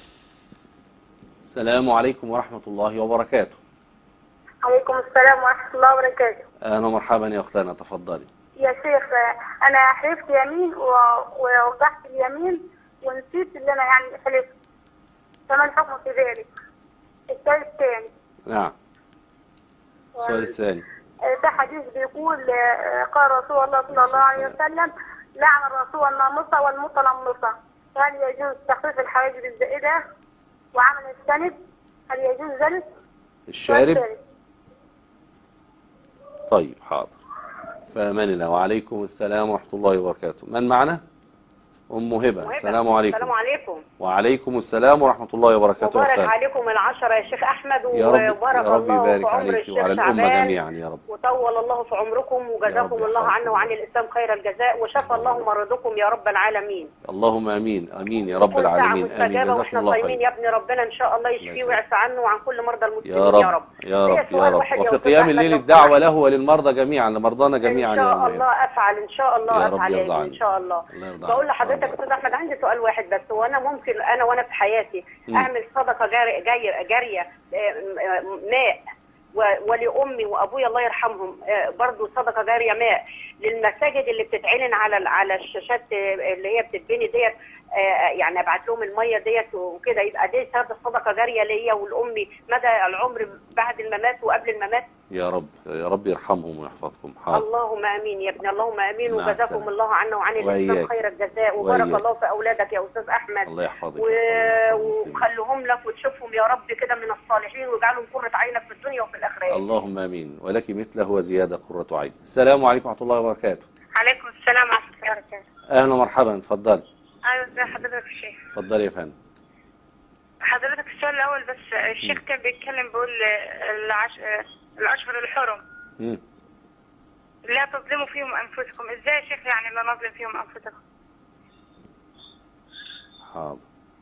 السلام عليكم ورحمة الله وبركاته. عليكم السلام ورحمة الله وبركاته. أهلا ومرحبا يا أختنا، تفضلي. يا شيخ أنا حلفت يمين ووضحت اليمين ونسيت اللي أنا يعني حلفت، فما الحكم في ذلك؟ السؤال الثاني. نعم. السؤال الثاني. ده حديث بيقول قال رسول الله صلى الله عليه وسلم: لعن الرسول النامصة والمتنمصة. هل يجوز تخفيف الحواجب الزائدة وعمل السند؟ هل يجوز ذلك؟ الشارب. طيب حاضر. فأمان الله. وعليكم السلام ورحمة الله وبركاته. من معنا؟ أم هبة. السلام عليكم. السلام عليكم. وعليكم السلام ورحمة الله وبركاته. مبارك عليكم العشرة يا شيخ أحمد، يا رب وبارك يا رب الله يبارك في عمر عليك الشيخ وعلى الأمة شعبان، جميعا يا رب. وطول الله في عمركم وجزاكم الله عنا وعن الإسلام خير الجزاء، وشفى الله مرضكم يا رب العالمين. اللهم آمين آمين يا رب العالمين. آمين. مستجابة جزاكم واحنا الله صايمين خير. يا ابن ربنا إن شاء الله يشفيه ويعفى عنه وعن كل مرضى المسلمين يا رب يا رب يا رب. وفي قيام الليل الدعوة له وللمرضى جميعا، لمرضانا جميعا إن شاء الله أفعل، إن شاء الله أفعل إن شاء الله. بقول لحضرتك أستاذ أحمد عندي سؤال واحد بس، وأنا ممكن وأنا في حياتي أعمل صدقة جارية ماء ولأمي وأبويا الله يرحمهم، برضو صدقة جارية ماء للمساجد اللي بتتعلن على الشاشات اللي هي بتتبني ديت، يعني ابعت لهم المية ديت وكده، يبقى دي صدقة جارية ليا ولأمي مدى العمر بعد الممات وقبل الممات. يا رب يا رب يرحمهم ويحفظكم. حاضر. اللهم امين يا ابني، اللهم امين، وجزاكم الله عنا وعن الاسلام خير الجزاء، وبارك الله في اولادك يا استاذ احمد. الله يحفظك وخليهم لك وتشوفهم يا رب كده من الصالحين، واجعلهم قرة عينك في الدنيا وفي الاخره. اللهم امين، ولك مثله وزياده قرة عين. السلام عليكم ورحمه الله وبركاته. عليكم السلام ورحمه الله وبركاته. اهلا ومرحبا، اتفضلي. ايوه ازي حضرتك يا شيخ؟ اتفضلي يا فندم. حضرتك السؤال الاول بس، الشيخ كان بيتكلم بيقول الاشهر الحرم لا تظلموا فيهم انفسكم، ازاي يا شيخ يعني لا نظلم فيهم انفسكم؟ حاضر.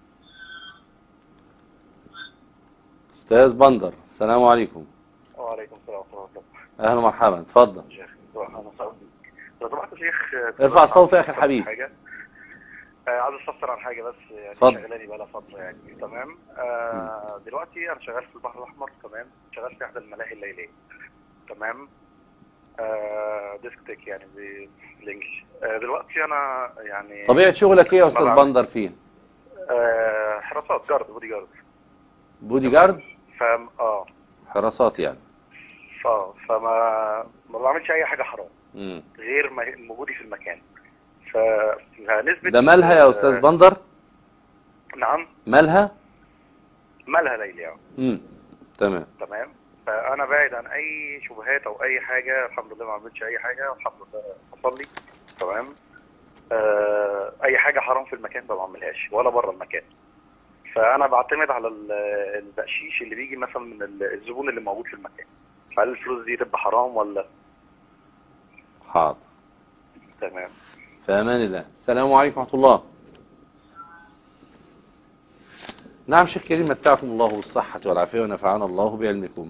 استاذ بندر، السلام عليكم. وعليكم السلام ورحمه الله. اهلا ومرحبا، اتفضل. لو سمحت يا شيخ ارفع الصوت يا اخي الحبيب. عايز استفسر عن حاجه بس، يعني شغلاني بقى لها فتره يعني. تمام. دلوقتي انا شغال في البحر الاحمر. تمام. شغال في احدى الملاهي الليليه. تمام. ديسك تيك يعني بالانجلش. دلوقتي انا يعني طبيعه شغلك ايه يا استاذ بندر فيه؟ حراسات، جارد، بودي جارد. بودي جارد؟ فاهم. حراسات يعني. فما بعملش اي حاجه حرام غير وجودي في المكان. فنسبة ده مالها يا استاذ بندر؟ نعم. مالها ليلي يعني. تمام. فانا بعيد عن اي شبهات او اي حاجه، الحمد لله ما عملتش اي حاجه، الحمد لله بصلي. تمام. اي حاجه حرام في المكان ما بعملهاش ولا بره المكان. فانا بعتمد على البقشيش اللي بيجي مثلا من الزبون اللي موجود في المكان. هل الفلوس دي تبقى حرام ولا؟ حاضر. تمام. في امان الله. السلام عليكم ورحمه الله. نعم شيخ كريم، متعكم الله بالصحة والعافية ونفعنا الله بعلمكم.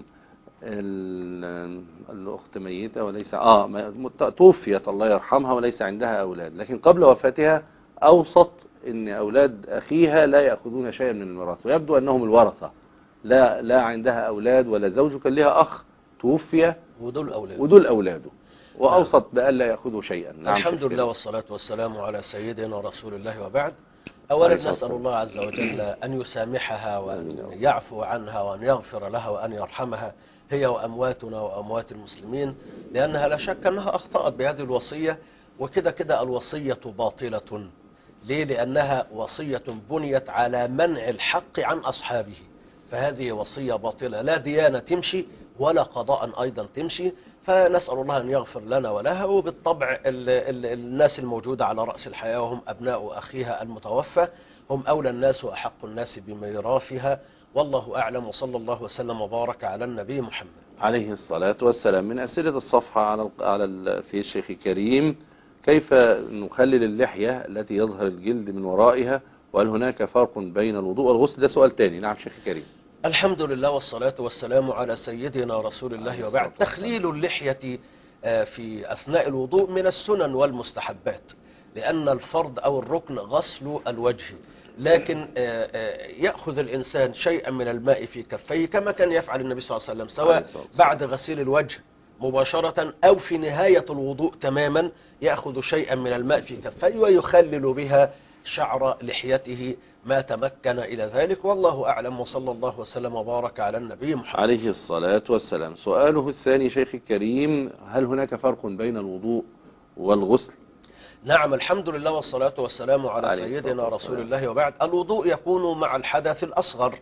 الأخت ميتة وليس توفيت الله يرحمها وليس عندها أولاد، لكن قبل وفاتها أوصت أن أولاد أخيها لا يأخذون شيئا من الميراث، ويبدو أنهم الورثة، لا عندها أولاد ولا زوج، كان لها أخ توفي ودول أولاده وأوصت بأن لا يأخذوا شيئا. نعم. الحمد لله والصلاة والسلام على سيدنا رسول الله، وبعد. أولا نسأل الله عز وجل أن يسامحها وأن يعفو عنها وأن يغفر لها وأن يرحمها هي وأمواتنا وأموات المسلمين، لأنها لا شك أنها أخطأت بهذه الوصية، وكده الوصية باطلة. ليه؟ لأنها وصية بنيت على منع الحق عن أصحابه، فهذه وصية باطلة، لا ديانة تمشي ولا قضاء أيضا تمشي. فنسأل الله أن يغفر لنا ولها، وبالطبع الناس الموجودة على رأس الحياة وهم أبناء أخيها المتوفى هم أولى الناس وأحق الناس بميراثها، والله أعلم، وصلى الله وسلم وبارك على النبي محمد عليه الصلاة والسلام. من أسئلة الصفحة في الشيخ كريم: كيف نخلل اللحية التي يظهر الجلد من ورائها، وهل هناك فرق بين الوضوء والغسل؟ ده سؤال تاني. نعم شيخ كريم. الحمد لله والصلاة والسلام على سيدنا رسول الله، وبعد. تخليل اللحية في أثناء الوضوء من السنن والمستحبات، لأن الفرض أو الركن غسل الوجه، لكن يأخذ الإنسان شيئا من الماء في كفيه كما كان يفعل النبي صلى الله عليه وسلم، سواء بعد غسيل الوجه مباشرة أو في نهاية الوضوء تماما، يأخذ شيئا من الماء في كفيه ويخلل بها شعر لحيته ما تمكن إلى ذلك، والله أعلم، وصلى الله وسلم وبارك على النبي محمد عليه الصلاة والسلام. سؤاله الثاني شيخ الكريم: هل هناك فرق بين الوضوء والغسل؟ نعم. الحمد لله والصلاة والسلام على سيدنا رسول الله، وبعد. الوضوء يكون مع الحدث الأصغر،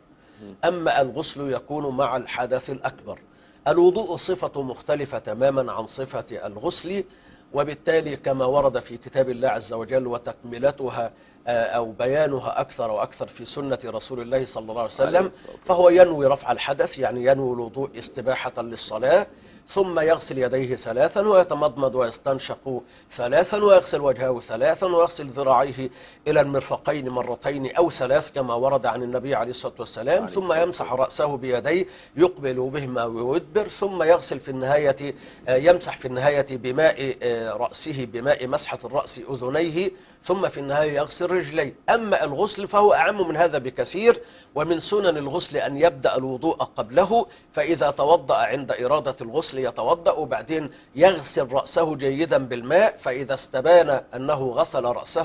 أما الغسل يكون مع الحدث الأكبر. الوضوء صفة مختلفة تماما عن صفة الغسل، وبالتالي كما ورد في كتاب الله عز وجل وتكملتها أو بيانها أكثر وأكثر في سنة رسول الله صلى الله عليه وسلم، فهو ينوي رفع الحدث، يعني ينوي الوضوء استباحة للصلاة، ثم يغسل يديه 3 ويتمضمض ويستنشق 3 ويغسل وجهه 3 ويغسل ذراعيه إلى المرفقين 2 أو 3 كما ورد عن النبي عليه الصلاة والسلام، ثم يمسح رأسه بيديه يقبل بهما ويدبر، ثم يغسل في النهاية يمسح في النهاية بماء رأسه بماء مسحة الرأس أذنيه، ثم في النهاية يغسل رجليه. أما الغسل فهو أعم من هذا بكثير، ومن سنن الغسل أن يبدأ الوضوء قبله، فإذا توضأ عند إرادة الغسل يتوضأ وبعدين يغسل رأسه جيدا بالماء، فإذا استبان أنه غسل رأسه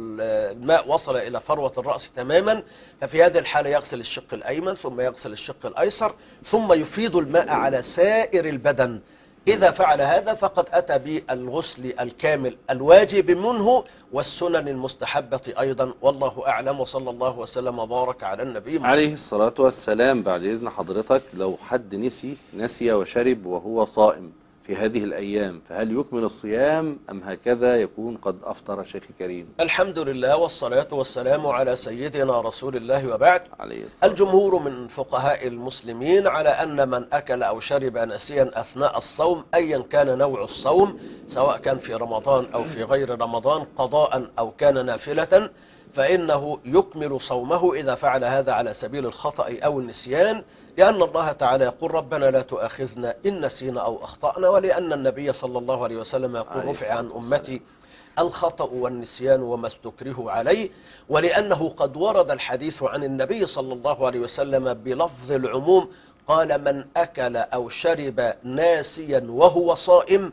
والماء وصل إلى فروة الرأس تماما، ففي هذه الحالة يغسل الشق الأيمن ثم يغسل الشق الأيسر ثم يفيض الماء على سائر البدن. إذا فعل هذا فقد أتى بالغسل الكامل الواجب منه والسنن المستحبة أيضا، والله أعلم، وصلى الله وسلم وبارك على النبي محمد عليه الصلاة والسلام. بعد إذن حضرتك، لو حد نسي وشرب وهو صائم في هذه الأيام، فهل يكمل الصيام أم هكذا يكون قد أفطر شيخ كريم؟ الحمد لله والصلاة والسلام على سيدنا رسول الله وبعد. الجمهور من فقهاء المسلمين على أن من أكل أو شرب ناسيا أثناء الصوم أيا كان نوع الصوم، سواء كان في رمضان أو في غير رمضان، قضاء أو كان نافلة، فإنه يكمل صومه إذا فعل هذا على سبيل الخطأ أو النسيان، لأن الله تعالى يقول ربنا لا تؤاخذنا إن نسينا أو أخطأنا، ولأن النبي صلى الله عليه وسلم يقول رفع عن أمتي الخطأ والنسيان وما استكرهوا عليه، ولأنه قد ورد الحديث عن النبي صلى الله عليه وسلم بلفظ العموم، قال من أكل أو شرب ناسيا وهو صائم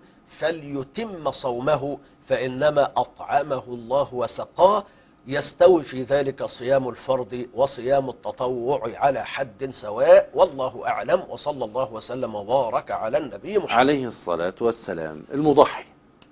فليتم صومه فإنما أطعمه الله وسقاه، يستوي في ذلك صيام الفرض وصيام التطوع على حد سواء، والله أعلم، وصلى الله وسلم وبارك على النبي محمد عليه الصلاة والسلام. المضحي،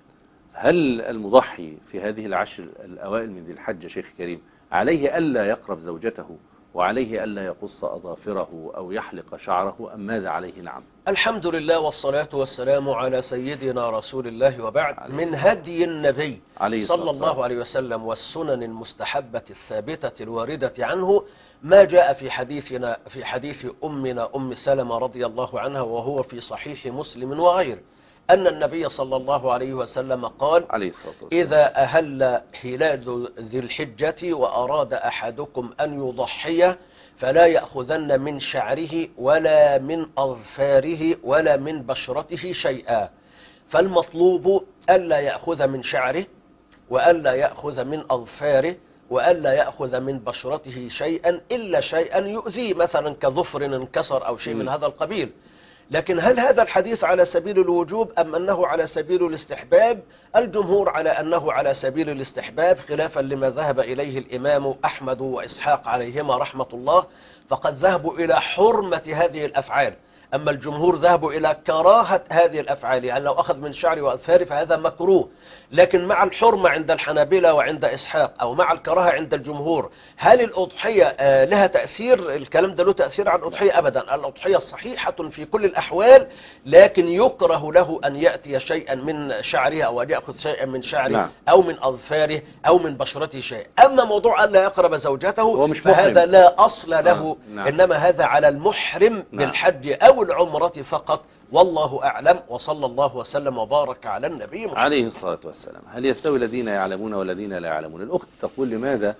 هل المضحي في هذه العشر الأوائل من ذي الحج شيخ كريم عليه ألا يقرب زوجته وعليه ألا يقص أظافره أو يحلق شعره أم ماذا عليه؟ نعم. الحمد لله والصلاة والسلام على سيدنا رسول الله وبعد. من هدي النبي صلى الله عليه وسلم والسنن المستحبة الثابتة الواردة عنه ما جاء في حديث أمنا أم سلمة رضي الله عنها وهو في صحيح مسلم وغيره، أن النبي صلى الله عليه وسلم قال إذا أهل هلال ذي الحجة وأراد أحدكم أن يضحي فلا يأخذن من شعره ولا من أظفاره ولا من بشرته شيئا، فالمطلوب ألا يأخذ من شعره وألا يأخذ من أظفاره وألا يأخذ من بشرته شيئا إلا شيئا يؤذيه، مثلا كظفر انكسر أو شيء من هذا القبيل. لكن هل هذا الحديث على سبيل الوجوب أم أنه على سبيل الاستحباب؟ الجمهور على أنه على سبيل الاستحباب، خلافا لما ذهب إليه الإمام أحمد وإسحاق عليهما رحمة الله، فقد ذهبوا إلى حرمة هذه الأفعال، أما الجمهور ذهبوا إلى كراهة هذه الأفعال، يعني لو أخذ من شعر وأظفاره فهذا مكروه، لكن مع الحرمة عند الحنابلة وعند إسحاق أو مع الكراهة عند الجمهور، هل الأضحية لها تأثير؟ الكلام ده له تأثير على الأضحية؟ أبدا، الأضحية صحيحة في كل الأحوال، لكن يكره له أن يأتي شيئا من شعره أو أن يأخذ شيئا من شعره أو من أظفاره أو من بشرته شيء. أما موضوع أن لا يقرب زوجته فهذا لا أصل له، إنما هذا على المحرم بالحج أو العمرة فقط، والله أعلم، وصلى الله وسلم وبارك على النبي محمد عليه الصلاة والسلام. هل يستوي الذين يعلمون والذين لا يعلمون؟ الأخت تقول لماذا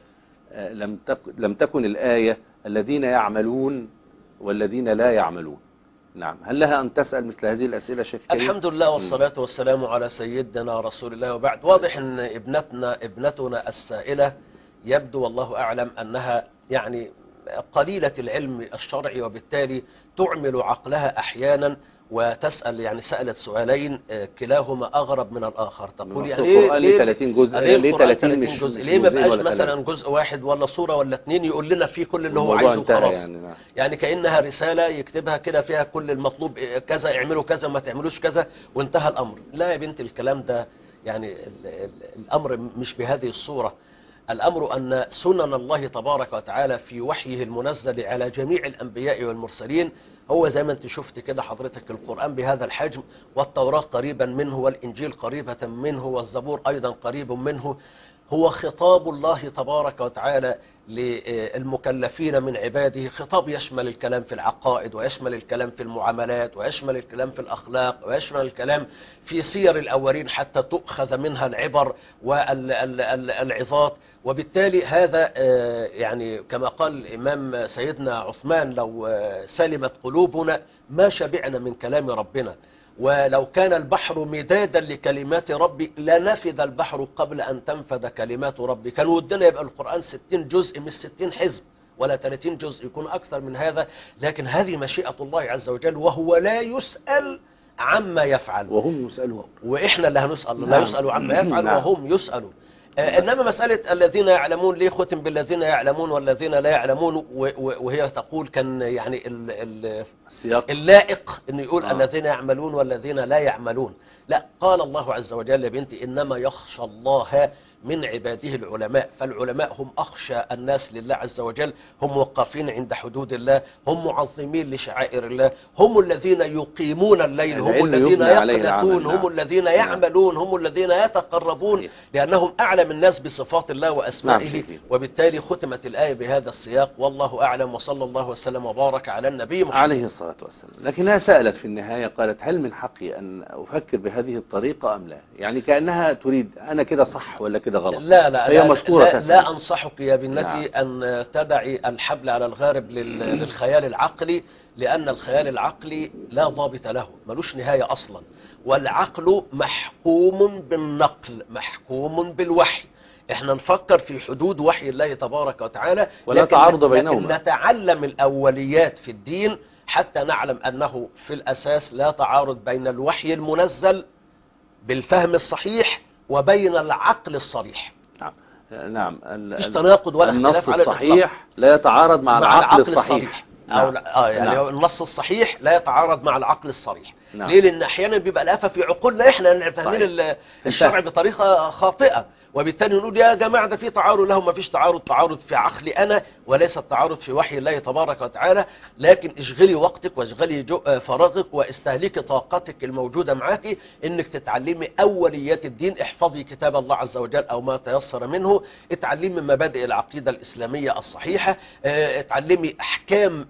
لم تكن الآية الذين يعملون والذين لا يعملون؟ نعم، هل لها أن تسأل مثل هذه الأسئلة شيخ كريم؟ الحمد لله والصلاة والسلام على سيدنا رسول الله وبعد. واضح أن ابنتنا السائلة يبدو والله أعلم أنها يعني قليلة العلم الشرعي، وبالتالي تعمل عقلها أحيانا وتسأل، يعني سألت سؤالين كلاهما أغرب من الآخر، تقول يعني ليه 30 جزء؟ ليه 30 جزء؟ ليه ما بقاش مثلا جزء واحد ولا صورة ولا 2 يقول لنا فيه كل اللي هو عايزه خلاص، يعني كأنها رسالة يكتبها كده فيها كل المطلوب كذا، اعملوا كذا ما تعملوش كذا وانتهى الأمر. لا يا بنت، الكلام ده يعني الأمر مش بهذه الصورة. الأمر أن سنن الله تبارك وتعالى في وحيه المنزل على جميع الأنبياء والمرسلين هو زي ما انت شفت كده حضرتك، القرآن بهذا الحجم، والتوراة قريبا منه، والإنجيل قريبة منه، والزبور أيضا قريب منه. هو خطاب الله تبارك وتعالى للمكلفين من عباده، خطاب يشمل الكلام في العقائد، ويشمل الكلام في المعاملات، ويشمل الكلام في الأخلاق، ويشمل الكلام في سير الأولين حتى تؤخذ منها العبر والعظات. وبالتالي هذا يعني كما قال الإمام سيدنا عثمان: لو سلمت قلوبنا ما شبعنا من كلام ربنا، ولو كان البحر مدادا لكلمات ربي لنفذ البحر قبل أن تنفذ كلمات ربي. كان ودنا يبقى القرآن 60 جزء مش 60 حزب ولا 30 جزء، يكون أكثر من هذا، لكن هذه مشيئة الله عز وجل، وهو لا يسأل عما يفعل وهم يسألون، وإحنا اللي هنسأل. لا يسأل عما يفعل وهم يسألون. إنما مسألة الذين يعلمون، ليه ختم بالذين يعلمون والذين لا يعلمون؟ وهي تقول كان يعني اللائق أن يقول الذين يعملون والذين لا يعملون. لا، قال الله عز وجل يا بنتي: إنما يخشى الله من عباده العلماء. فالعلماء هم أخشى الناس لله عز وجل، هم وقافين عند حدود الله، هم معظمين لشعائر الله، هم الذين يقيمون الليل، هم الذين يقنطون، هم الذين يعملون، هم الذين يتقربون، لأنهم أعلم الناس بصفات الله وأسمائه. وبالتالي ختمت الآية بهذا السياق، والله أعلم، وصلى الله وسلم وبارك على النبي محمد عليه الصلاة والسلام. لكنها سألت في النهاية قالت: هل من حقي أن أفكر بهذه الطريقة أم لا؟ يعني كأنها تريد أنا كده صح ولا كده غلط. لا هي مشكورة. لا أنصحك يا بنتي أن تدعي الحبل على الغارب للخيال العقلي، لأن الخيال العقلي لا ضابط له، ملوش نهاية أصلا، والعقل محكوم بالنقل، محكوم بالوحي. احنا نفكر في حدود وحي الله تبارك وتعالى، ولا تعارض بينهما، لكن نتعلم الأوليات في الدين حتى نعلم أنه في الأساس لا تعارض بين الوحي المنزل بالفهم الصحيح وبين العقل الصريح. نعم، مش تناقض ولا النص الصحيح لا يتعارض مع العقل الصحيح. أو يعني نعم. النص الصحيح لا يتعارض مع العقل الصريح. نعم. ليه؟ لأن أحيانا بيبقى الآفة في عقولنا إحنا فاهمين الشرع بطريقة خاطئة، وبالتالي نقول يا جماعة ده في تعارض. له ما فيش تعارض، تعارض في عقلي أنا وليس التعارض في وحي الله تبارك وتعالى. لكن اشغلي وقتك واشغلي فراغك واستهلكي طاقتك الموجودة معك انك تتعلمي أوليات الدين. احفظي كتاب الله عز وجل أو ما تيسر منه، اتعلمي مبادئ العقيدة الإسلامية الصحيحة، اتعلمي أحكام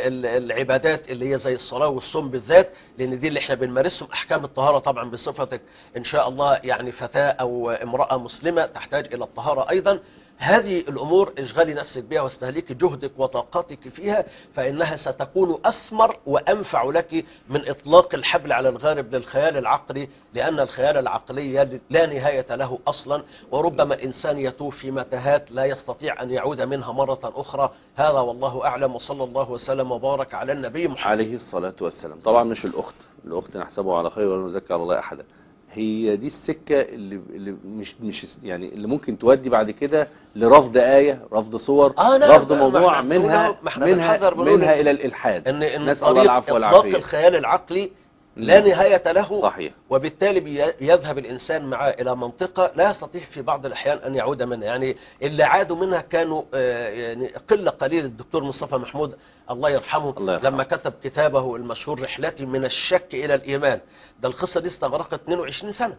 العبادات اللي هي زي الصلاة والصوم بالذات، لأن دي اللي احنا بنمارسهم. أحكام الطهارة طبعا بصفتك إن شاء الله يعني فتاة أو امرأة مسلمة تحتاج إلى الطهارة أيضا. هذه الأمور اشغلي نفسك بها واستهلكي جهدك وطاقتك فيها، فإنها ستكون أثمر وأنفع لك من إطلاق الحبل على الغارب للخيال العقلي، لأن الخيال العقلي لا نهاية له أصلا، وربما الإنسان يتوه في متاهات لا يستطيع أن يعود منها مرة أخرى. هذا والله أعلم، وصلى الله وسلم وبارك على النبي محمد عليه الصلاة والسلام. طبعا مش الأخت نحسبه على خير ولا نزكي على الله أحدا. هي دي السكة اللي مش يعني اللي ممكن تودي بعد كده لرفض آية، رفض صور، رفض موضوع منها إلى الإلحاد. نسأل الله العفو والعافية. إطلاق الخيال العقلي لا نهاية له. صحيح. وبالتالي يذهب الإنسان معه إلى منطقة لا يستطيع في بعض الأحيان أن يعود منها. يعني اللي عادوا منها كانوا يعني قلة قليل. الدكتور مصطفى محمود الله يرحمه لما كتب كتابه المشهور رحلتي من الشك إلى الإيمان، ده القصة دي استغرقت 22 سنة.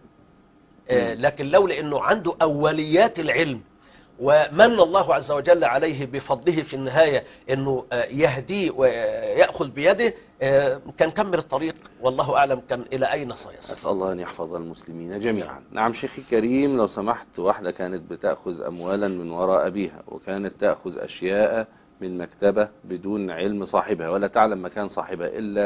لكن لولا أنه عنده أوليات العلم ومن الله عز وجل عليه بفضله في النهاية أنه يهديه ويأخذ بيده كان كمل الطريق، والله أعلم كان إلى أين سيصل. أسأل الله أن يحفظ المسلمين جميعا. نعم شيخي الكريم، لو سمحت، واحدة كانت بتأخذ أموالا من وراء أبيها، وكانت تأخذ أشياء من مكتبة بدون علم صاحبها ولا تعلم مكان صاحبها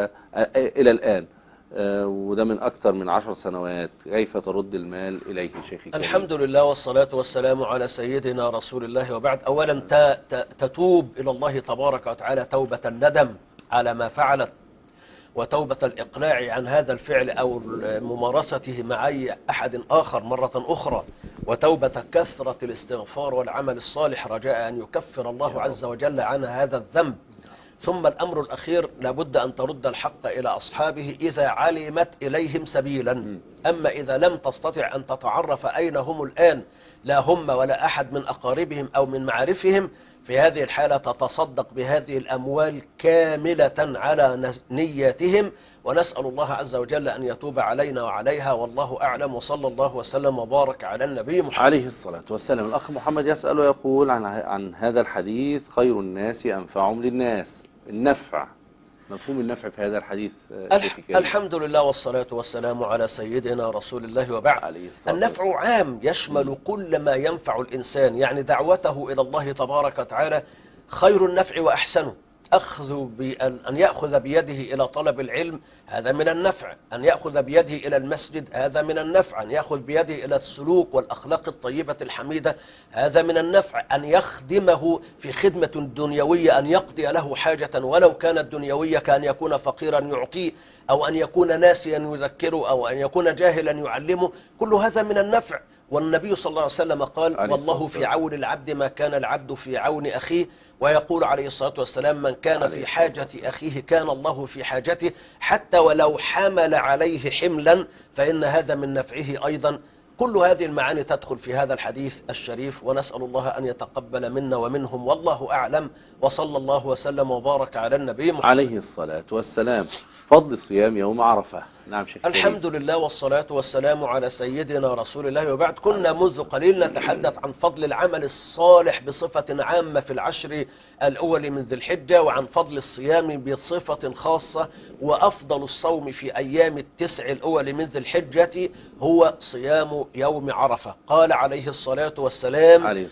إلى الآن، وده من أكثر من 10 سنوات. كيف ترد المال إليه شيخي الكريم؟ الحمد لله والصلاة والسلام على سيدنا رسول الله، وبعد. أولا تتوب إلى الله تبارك وتعالى توبة الندم على ما فعلت، وتوبة الإقلاع عن هذا الفعل أو ممارسته مع أي أحد آخر مرة أخرى، وتوبة كثرة الاستغفار والعمل الصالح رجاء أن يكفر الله عز وجل عن هذا الذنب. ثم الأمر الأخير لابد أن ترد الحق إلى أصحابه إذا علمت إليهم سبيلا. أما إذا لم تستطع أن تتعرف أين هم الآن، لا هم ولا أحد من أقاربهم أو من معارفهم، في هذه الحالة تتصدق بهذه الأموال كاملة على نياتهم، ونسأل الله عز وجل أن يتوب علينا وعليها، والله أعلم، وصلى الله وسلم وبارك على النبي محمد عليه الصلاة والسلام. الأخ محمد يسأل ويقول عن هذا الحديث: خير الناس أنفعهم للناس. النفع، مفهوم النفع في هذا الحديث. الحمد لله والصلاة والسلام على سيدنا رسول الله وبعد. النفع عام يشمل كل ما ينفع الإنسان، يعني دعوته إلى الله تبارك وتعالى خير النفع وأحسنه. أن يأخذ بيده إلى طلب العلم هذا من النفع، أن يأخذ بيده إلى المسجد هذا من النفع، أن يأخذ بيده إلى السلوك والأخلاق الطيبة الحميدة هذا من النفع، أن يخدمه في خدمة دنيوية، أن يقضي له حاجة ولو كانت دنيوية، كأن يكون فقيرا يعطيه، أو أن يكون ناسيا يذكره، أو أن يكون جاهلا يعلمه، كل هذا من النفع. والنبي صلى الله عليه وسلم قال: والله في عون العبد ما كان العبد في عون أخيه. ويقول عليه الصلاة والسلام: من كان في حاجة أخيه كان الله في حاجته، حتى ولو حمل عليه حملا فإن هذا من نفعه أيضا. كل هذه المعاني تدخل في هذا الحديث الشريف، ونسأل الله أن يتقبل منا ومنهم، والله أعلم، وصلى الله وسلم وبارك على النبي محمد عليه الصلاة والسلام. فضل صيام يوم عرفة. نعم شيخ. الحمد لله والصلاة والسلام على سيدنا رسول الله وبعد. كنا منذ قليل نتحدث عن فضل العمل الصالح بصفة عامة في العشر الأول من ذي الحجة، وعن فضل الصيام بصفة خاصة. وأفضل الصوم في أيام التسع الأول من ذي الحجة هو صيام يوم عرفة. قال عليه الصلاة والسلام: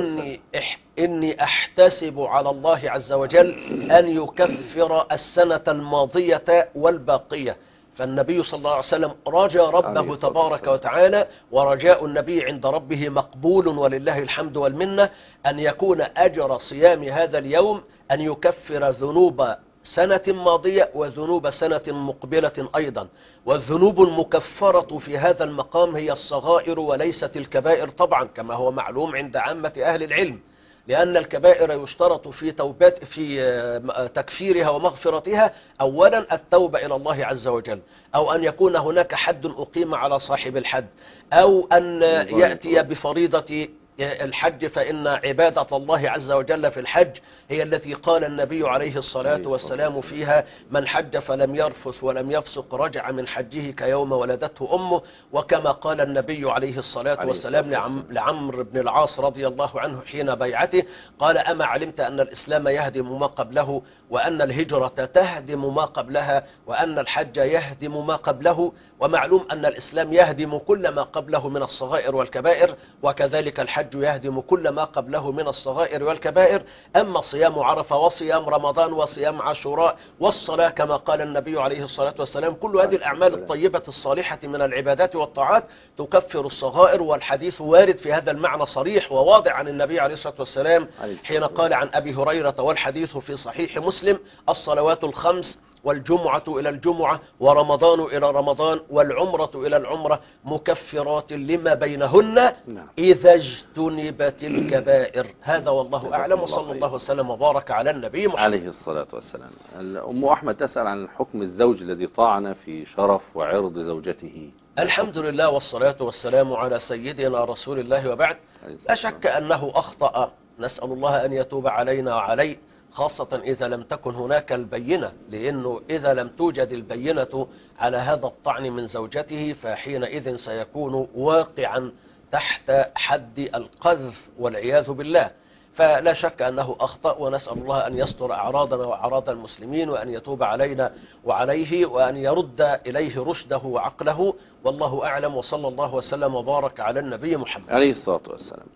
إني أحتسب على الله عز وجل أن يكفر السنة الماضية والباقية. فالنبي صلى الله عليه وسلم رجى ربه تبارك وتعالى، ورجاء النبي عند ربه مقبول ولله الحمد والمنة، أن يكون أجر صيام هذا اليوم أن يكفر ذنوب سنة ماضية وذنوب سنة مقبلة أيضا. والذنوب المكفرة في هذا المقام هي الصغائر وليست الكبائر طبعا، كما هو معلوم عند عامة أهل العلم، لأن الكبائر يشترط في تكفيرها ومغفرتها أولا التوبة إلى الله عز وجل، أو أن يكون هناك حد أقيم على صاحب الحد، أو أن يأتي بفريضة الحج، فإن عبادة الله عز وجل في الحج هي التي قال النبي عليه الصلاة والسلام فيها: من حج فلم يرفث ولم يفسق رجع من حجه كيوم ولدته أمه. وكما قال النبي عليه الصلاة والسلام لعمرو بن العاص رضي الله عنه حين بيعته، قال: أما علمت أن الإسلام يهدم ما قبله، وأن الهجرة تهدم ما قبلها، وأن الحج يهدم ما قبله؟ ومعلوم أن الإسلام يهدم كل ما قبله من الصغائر والكبائر، وكذلك الحج يهدم كل ما قبله من الصغائر والكبائر. أما صيام عرفة وصيام رمضان وصيام عاشوراء والصلاة كما قال النبي عليه الصلاة والسلام، كل هذه الأعمال الطيبة الصالحة من العبادات والطاعات تكفر الصغائر. والحديث وارد في هذا المعنى صريح وواضح عن النبي عليه الصلاة والسلام حين قال عن أبي هريرة، والحديث في صحيح مسلم: الصلوات الخمس والجمعة إلى الجمعة ورمضان إلى رمضان والعمرة إلى العمرة مكفرات لما بينهن إذا اجتنبت الكبائر. هذا والله أعلم، وصلى الله وسلم وبارك على النبي محمد عليه الصلاة والسلام. أم أحمد تسأل عن حكم الزوج الذي طعن في شرف وعرض زوجته. الحمد لله والصلاة والسلام على سيدنا رسول الله وبعد. لا شك أنه أخطأ، نسأل الله أن يتوب علينا وعليه، خاصة إذا لم تكن هناك البينة، لأنه إذا لم توجد البينة على هذا الطعن من زوجته فحينئذ سيكون واقعا تحت حد القذف والعياذ بالله. فلا شك أنه أخطأ، ونسأل الله أن يستر أعراضنا وأعراض المسلمين، وأن يتوب علينا وعليه، وأن يرد إليه رشده وعقله، والله أعلم، وصلى الله وسلم وبارك على النبي محمد عليه الصلاة والسلام.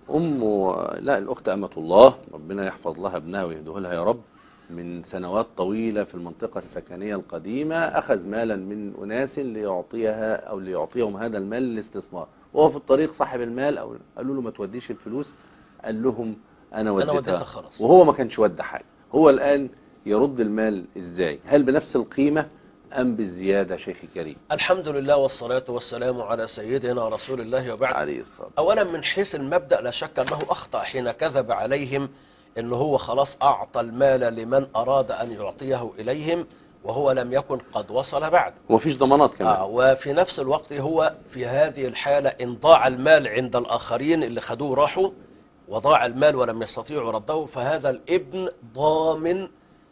الأخت أمة الله، ربنا يحفظ لها ابنها ويهده لها يا رب، من سنوات طويلة في المنطقة السكنية القديمة أخذ مالا من أناس ليعطيها أو ليعطيهم هذا المال للاستثمار، وهو في الطريق صاحب المال أو قالوا له ما توديش الفلوس، قال لهم أنا وديتها خلاص، وهو ما كانش ودى حاجة. هو الآن يرد المال إزاي؟ هل بنفس القيمة أم بالزيادة شيخي كريم؟ الحمد لله والصلاة والسلام على سيدنا رسول الله وبعد. عليه الصلاة. أولا من حيث المبدأ لا شك أنه أخطأ حين كذب عليهم إن هو خلاص أعطى المال لمن أراد أن يعطيه إليهم وهو لم يكن قد وصل بعد، ومفيش ضمانات كمان. وفي نفس الوقت هو في هذه الحالة إن ضاع المال عند الآخرين اللي خدوه راحوا وضاع المال ولم يستطيعوا رده، فهذا الابن ضامن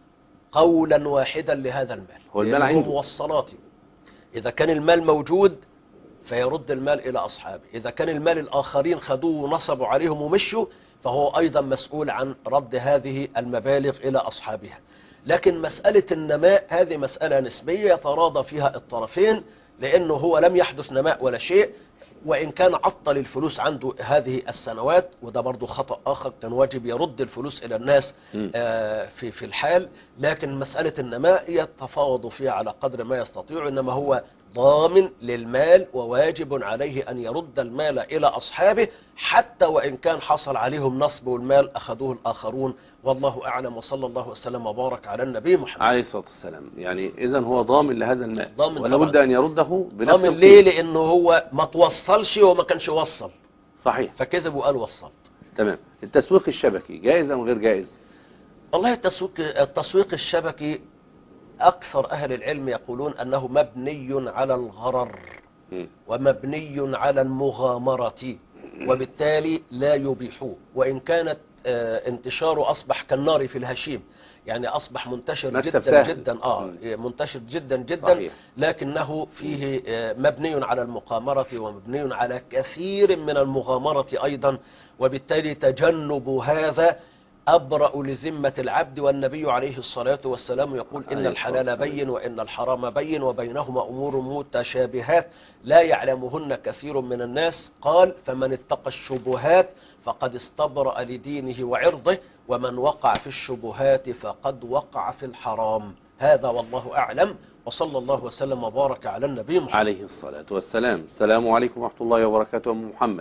قولا واحدا لهذا المال. هو المال عنده موصلاتي، إذا كان المال موجود فيرد المال إلى أصحابه، إذا كان المال الآخرين خدوه ونصبوا عليهم ومشوا فهو أيضا مسؤول عن رد هذه المبالغ إلى أصحابها. لكن مسألة النماء هذه مسألة نسبية يتراضى فيها الطرفين، لأنه هو لم يحدث نماء ولا شيء، وإن كان عطل الفلوس عنده هذه السنوات وده برضو خطأ آخر، كان واجب يرد الفلوس إلى الناس في الحال. لكن مسألة النماء يتفاوض فيها على قدر ما يستطيع، إنما هو ضامن للمال وواجب عليه أن يرد المال إلى أصحابه حتى وإن كان حصل عليهم نصب والمال أخذوه الآخرون، والله أعلم. وصلى الله وسلم وبارك على النبي محمد عليه الصلاة والسلام. يعني إذن هو ضامن لهذا المال، ولا بد أن يرده بنفس ضامن. ليه؟ لأنه هو ما توصلش وما كانش وصل، صحيح، فكذب وقال وصلت. تمام. التسويق الشبكي جائز أم غير جائز؟ والله التسويق الشبكي أكثر أهل العلم يقولون أنه مبني على الغرر ومبني على المغامرة، وبالتالي لا يبيحوه، وإن كانت انتشاره أصبح كالنار في الهشيم، يعني أصبح منتشر جدا جدا منتشر جدا جدا صحيح. لكنه فيه مبني على المقامرة ومبني على كثير من المغامرة أيضا، وبالتالي تجنب هذا أبرأ لذمة العبد. والنبي عليه الصلاة والسلام يقول إن الحلال بين وإن الحرام بين وبينهما أمور متشابهات لا يعلمهن كثير من الناس، قال فمن اتقى الشبهات فقد استبرأ لدينه وعرضه ومن وقع في الشبهات فقد وقع في الحرام. هذا والله أعلم، وصلى الله وسلم وبارك على النبي محمد عليه الصلاة والسلام. السلام عليكم ورحمة الله وبركاته. أم محمد،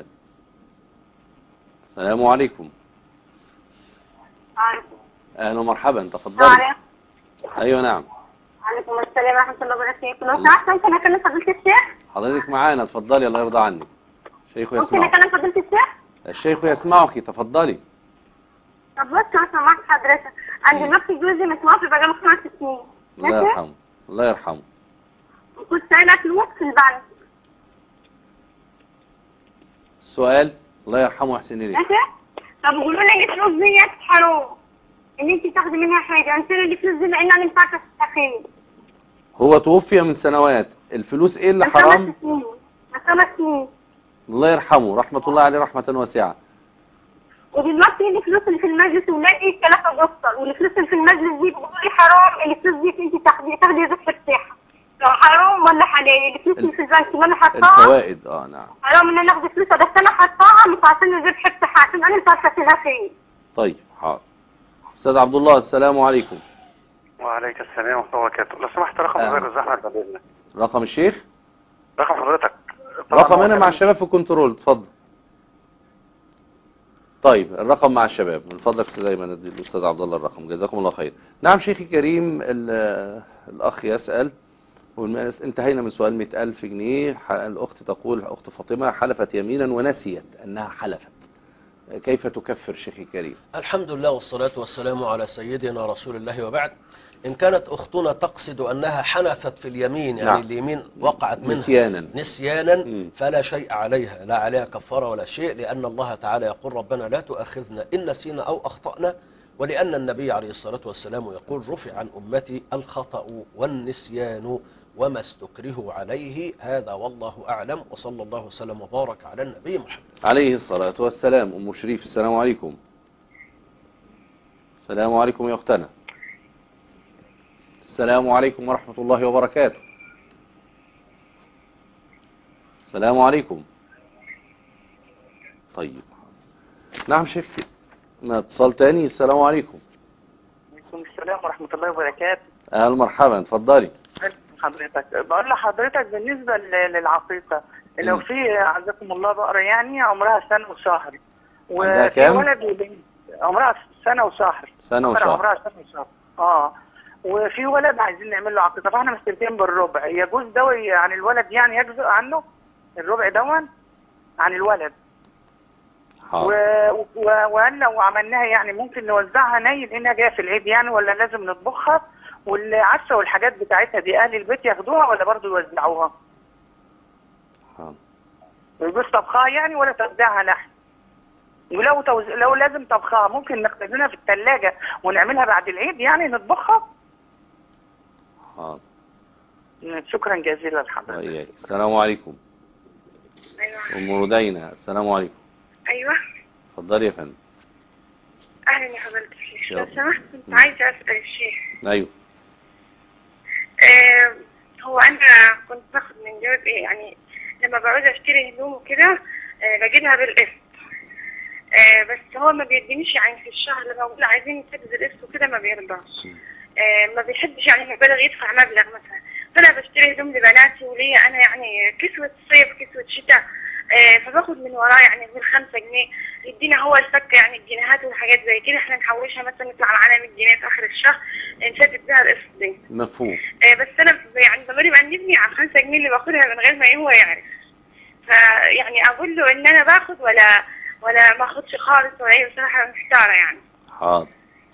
السلام عليكم. أهلا ومرحبا، تفضلي. أيوة نعم. عليكم السلام ورحمة الله وبركاته. لو سمحت ممكن أكلم فضيلة الشيخ؟ حضرتك معانا، تفضلي الله يرضى عنك. الشيخ يسمعك. ممكن أكلم فضيلة الشيخ؟ الشيخ يسمعك، تفضلي. طب بص لو سمحت حضرتك، عند نفسي جوزي متوفي بقاله 5 سنين. الله يرحمه. الله يرحمه. كنت سايلة فلوس في البنك. السؤال الله يرحمه ويحسن إليه. ماشي؟ طب قولوا لي الفلوس ديت حرام ان انت تاخدي منها حاجه، انت اللي الفلوس دي لان انا مش عارفه استخيل. هو توفي من سنوات، الفلوس ايه اللي حرام؟ من 5 سنين. من 5 سنين. الله يرحمه، رحمه الله عليه رحمه واسعه. ودلوقتي الفلوس اللي في المجلس ولادي 3 بوصل، والفلوس اللي في المجلس دي بتقول لي حرام، الفلوس دي انت تاخدي الربح بتاعها. لو حرام ولا حلال؟ الفلوس اللي في البنك اللي انا حطاها الفوائد نعم حرام ان انا اخد فلوسها، بس انا حطاها مش عشان الربح بتاعها، عشان انا مش عارفه اشيلها فين. طيب حاضر. استاذ عبد الله، السلام عليكم. وعليكم السلام ورحمه الله وبركاته. لو سمحت رقم غير الزحمه بعد اذنك. رقم الشيخ؟ رقم حضرتك. رقم انا مع الشباب في الكنترول، اتفضل. طيب الرقم مع الشباب من فضلك زي ما ندي الاستاذ عبد الله الرقم، جزاكم الله خير. نعم شيخي الكريم، الاخ يسأل، انتهينا من سؤال 100,000 جنيه. الاخت تقول، اخت فاطمه، حلفت يمينا ونسيت انها حلفت، كيف تكفر شيخي الكريم؟ الحمد لله والصلاة والسلام على سيدنا رسول الله، وبعد. إن كانت أختنا تقصد أنها حنثت في اليمين، يعني اليمين وقعت منها نسيانا فلا شيء عليها، لا عليها كفارة ولا شيء، لأن الله تعالى يقول ربنا لا تؤاخذنا إن نسينا أو أخطأنا، ولأن النبي عليه الصلاة والسلام يقول رفع عن أمتي الخطأ والنسيان وما استكرهوا عليه. هذا والله أعلم، وصلى الله وسلم وبارك على النبي محمد عليه الصلاة والسلام. أم شريف، السلام عليكم. السلام عليكم يا أختنا. السلام عليكم ورحمة الله وبركاته. السلام عليكم. طيب نعم شيخ، اتصال تاني. السلام عليكم. وعليكم السلام ورحمة الله وبركاته. أهلا مرحبا، اتفضلي. حضرتك بقول لحضرتك بالنسبة للعقيقة، لو في عزكم الله بقرة يعني عمرها 1 سنة وشهر، وفي ولد وبنت عمرها 1 سنة وشهر، عمرها 1 سنة وشهر، وفي ولد عايزين نعمل له عقيقة، فاحنا مستلفين بالربع، يجوز دوي عن الولد يعني يجزء عنه الربع دون عن الولد؟ وهل لو عملناها يعني ممكن نوزعها ني لانها جايه في العيد يعني، ولا لازم نطبخها؟ والعشة والحاجات بتاعتها دي اهل البيت ياخدوها ولا برضو يوزعوها؟ يجوز طبخها يعني ولا توزيعها لحم؟ ولو لو لازم طبخها ممكن نخزنها في الثلاجة ونعملها بعد العيد يعني نطبخها؟ شكرا جزيلا لحضرتك. السلام عليكم. ايوه ام ردينا، السلام عليكم. ايوه اتفضلي يا فندم. اهلا يا حضرة الشيخ، لو سمحت كنت عايزة اسأل الشيخ. ايوه. هو انا كنت باخد من جواب يعني لما بعوز اشتري هدوم وكده بجيبها بالقسط، بس هو ما بيدينيش يعني في الشهر لما بقول عايزين نسدد القسط وكده ما بيرضاش. ما بيحبش يعني المبالغ يدفع مبلغ مثلا، فانا بشتري هدوم لبناتي وليا انا يعني كسوة صيف كسوة شتاء، فباخد من وراه يعني من 5 جنيه يدينا هو الفكه يعني الجنيهات والحاجات زي كده، احنا نحوشها مثلا نطلع على 100 جنيه في اخر الشهر نسدد بيها القسط دي. مفهوم. بس انا يعني ضميري بأنبني على 5 جنيه اللي باخدها من غير ما هو يعرف، فيعني اقول له ان انا باخد ولا ما اخدش خالص ولا ايه؟ بصراحه محتاره يعني. حاضر.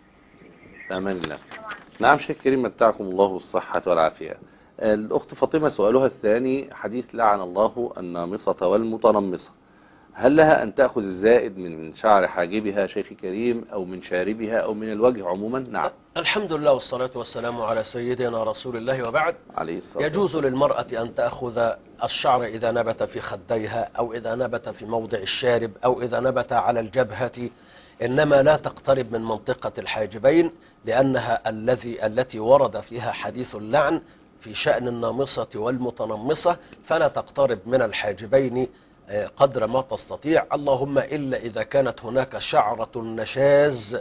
تمام. الله. نعم شيخ كريم، متعكم الله بالصحة والعافية. الأخت فاطمة سؤالها الثاني حديث لعن الله النامصة والمتنمصة، هل لها أن تأخذ الزائد من شعر حاجبها شيخ كريم أو من شاربها أو من الوجه عموما؟ نعم. الحمد لله والصلاة والسلام على سيدنا رسول الله وبعد. عليه الصلاة يجوز للمرأة أن تأخذ الشعر إذا نبت في خديها أو إذا نبت في موضع الشارب أو إذا نبت على الجبهة، إنما لا تقترب من منطقة الحاجبين، لأنها التي ورد فيها حديث اللعن في شأن النامصة والمتنمصة، فلا تقترب من الحاجبين قدر ما تستطيع، اللهم إلا إذا كانت هناك شعرة نشاز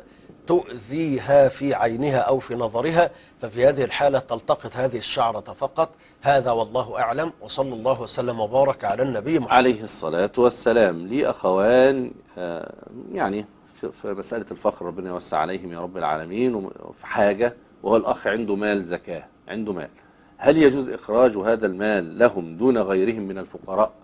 تؤذيها في عينها أو في نظرها، ففي هذه الحالة تلتقط هذه الشعرة فقط. هذا والله أعلم، وصلى الله وسلم وبارك على النبي محمد عليه الصلاة والسلام. لي أخوان يعني في مسألة الفقر، ربنا يوسع عليهم يا رب العالمين، وفي حاجة، وهو الأخ عنده مال زكاة، عنده مال، هل يجوز إخراج هذا المال لهم دون غيرهم من الفقراء؟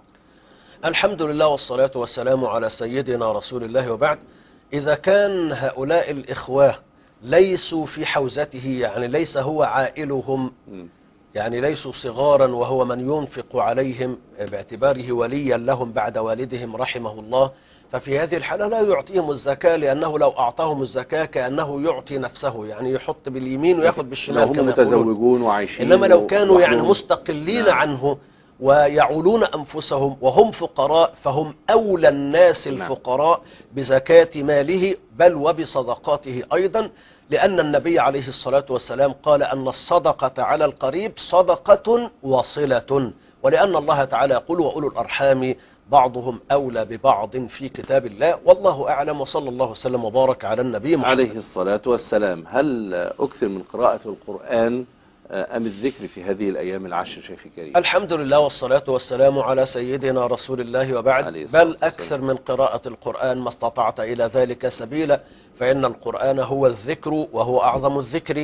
الحمد لله والصلاة والسلام على سيدنا رسول الله وبعد. إذا كان هؤلاء الإخوة ليسوا في حوزته، يعني ليس هو عائلهم، يعني ليسوا صغارا وهو من ينفق عليهم باعتباره وليا لهم بعد والدهم رحمه الله، ففي هذه الحالة لا يعطيهم الزكاة، لأنه لو أعطاهم الزكاة كأنه يعطي نفسه، يعني يحط باليمين ويأخذ بالشمال هم متزوجون وعايشين. إنما لو كانوا يعني مستقلين عنه ويعولون أنفسهم وهم فقراء، فهم أولى الناس الفقراء بزكاة ماله بل وبصدقاته أيضا، لأن النبي عليه الصلاة والسلام قال أن الصدقة على القريب صدقة وصلة، ولأن الله تعالى يقول وأولو الأرحام بعضهم أولى ببعض في كتاب الله، والله أعلم، وصلى الله وسلم وبارك على النبي محمد عليه الصلاة والسلام. هل أكثر من قراءة القرآن أم الذكر في هذه الأيام العشر شيخ كريم؟ الحمد لله والصلاة والسلام على سيدنا رسول الله وبعد، بل أكثر من قراءة القرآن ما استطعت إلى ذلك سبيلا، فإن القرآن هو الذكر وهو أعظم الذكر.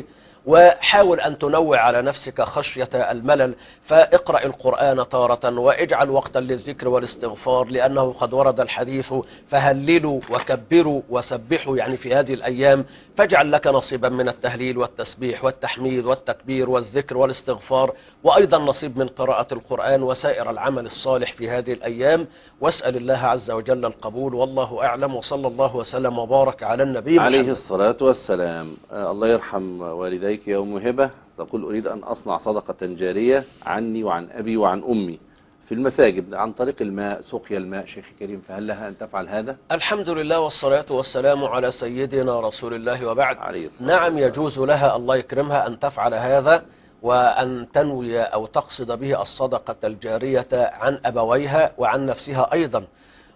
وحاول أن تنوع على نفسك خشية الملل، فاقرأ القرآن تارة واجعل وقتا للذكر والاستغفار، لأنه قد ورد الحديث فهللوا وكبروا وسبحوا، يعني في هذه الأيام فاجعل لك نصيبا من التهليل والتسبيح والتحميد والتكبير والذكر والاستغفار، وأيضا نصيب من قراءة القرآن وسائر العمل الصالح في هذه الأيام، واسأل الله عز وجل القبول، والله أعلم، وصلى الله وسلم وبارك على النبي محمد عليه الصلاة والسلام. الله يرحم والديك يا أم هبة، تقول أريد أن أصنع صدقة جارية عني وعن أبي وعن أمي في المساجد عن طريق الماء، سقيا الماء شيخ كريم، فهل لها أن تفعل هذا؟ الحمد لله والصلاة والسلام على سيدنا رسول الله وبعد. نعم يجوز لها، الله يكرمها، أن تفعل هذا، وأن تنوي أو تقصد به الصدقة الجارية عن أبويها وعن نفسها أيضا.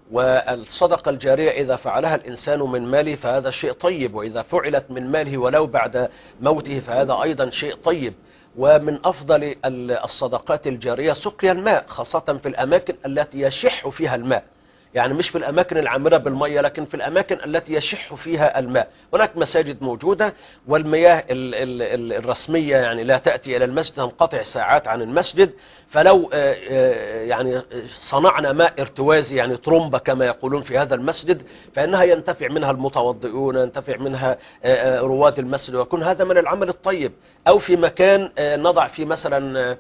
والصدقة الجارية إذا فعلها الإنسان من ماله فهذا شيء طيب، وإذا فعلت من ماله ولو بعد موته فهذا أيضا شيء طيب. ومن أفضل الصدقات الجارية سقيا الماء، خاصة في الأماكن التي يشح فيها الماء، يعني مش في الأماكن العامرة بالمية، لكن في الأماكن التي يشح فيها الماء. هناك مساجد موجودة، والمياه الرسمية يعني لا تأتي إلى المسجد، تنقطع ساعات عن المسجد. فلو يعني صنعنا ماء ارتوازي، يعني ترمبة كما يقولون في هذا المسجد، فإنها ينتفع منها المتوضئون، ينتفع منها رواد المسجد، ويكون هذا من العمل الطيب. أو في مكان نضع فيه مثلا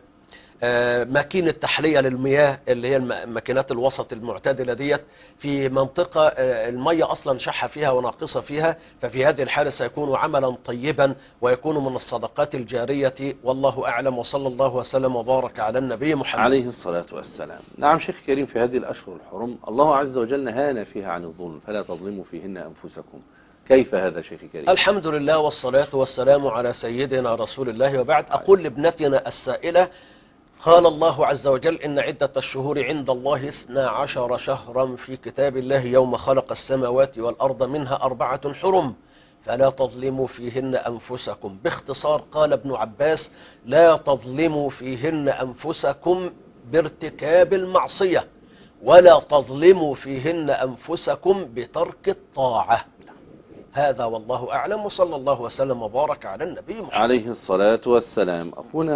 ماكينة تحلية للمياه، اللي هي الماكينات الوسط المعتدلة ديت، في منطقة المية أصلا شحة فيها وناقصة فيها، ففي هذه الحالة سيكون عملا طيبا ويكون من الصدقات الجارية. والله أعلم، وصلى الله وسلم وبارك على النبي محمد عليه الصلاة والسلام. نعم شيخ كريم، في هذه الأشهر الحرم الله عز وجل نهانا فيها عن الظلم، فلا تظلموا فيهن أنفسكم. كيف هذا شيخ كريم؟ الحمد لله والصلاة والسلام على سيدنا رسول الله، وبعد. أقول لابنتنا السائلة: قال الله عز وجل: إن عدة الشهور عند الله 12 شهرا في كتاب الله يوم خلق السماوات والأرض منها 4 حرم فلا تظلموا فيهن أنفسكم. باختصار قال ابن عباس: لا تظلموا فيهن أنفسكم بارتكاب المعصية، ولا تظلموا فيهن أنفسكم بترك الطاعة. هذا والله أعلم، وصلى الله وسلم وبارك على النبي محمد عليه الصلاة والسلام.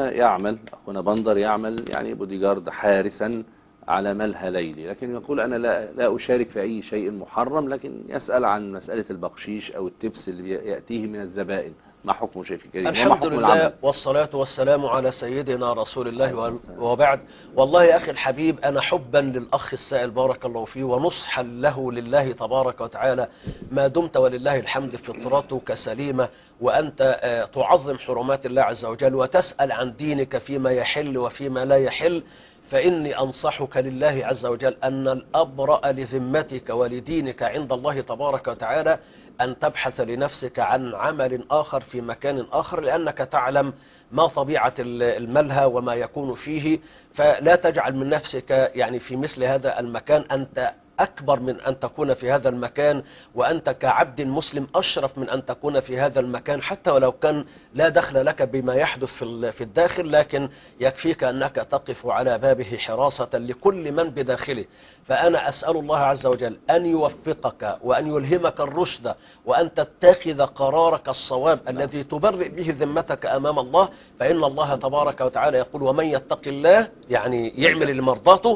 أخونا بندر يعمل يعني بوديجارد حارسا على ملهى ليلي، لكن يقول أنا لا أشارك في أي شيء محرم، لكن يسأل عن مسألة البقشيش أو التبس اللي يأتيه من الزبائن، ما حكمه شيخ كريم؟ الحمد لله والصلاة والسلام على سيدنا رسول الله، وبعد. والله يا أخي الحبيب، أنا حبا للأخ السائل بارك الله فيه ونصحا له لله تبارك وتعالى، ما دمت ولله الحمد فطرتك سليمة، وأنت تعظم حرمات الله عز وجل وتسأل عن دينك فيما يحل وفيما لا يحل، فإني أنصحك لله عز وجل أن الأبرأ لذمتك ولدينك عند الله تبارك وتعالى أن تبحث لنفسك عن عمل آخر في مكان آخر، لأنك تعلم ما طبيعة الملهى وما يكون فيه، فلا تجعل من نفسك يعني في مثل هذا المكان أنت أكبر من أن تكون في هذا المكان، وأنت كعبد مسلم أشرف من أن تكون في هذا المكان، حتى ولو كان لا دخل لك بما يحدث في الداخل، لكن يكفيك أنك تقف على بابه حراسة لكل من بداخله. فأنا أسأل الله عز وجل أن يوفقك وأن يلهمك الرشد، وأن تتخذ قرارك الصواب الذي تبرئ به ذمتك أمام الله، فإن الله تبارك وتعالى يقول: ومن يتق الله، يعني يعمل لمرضاته،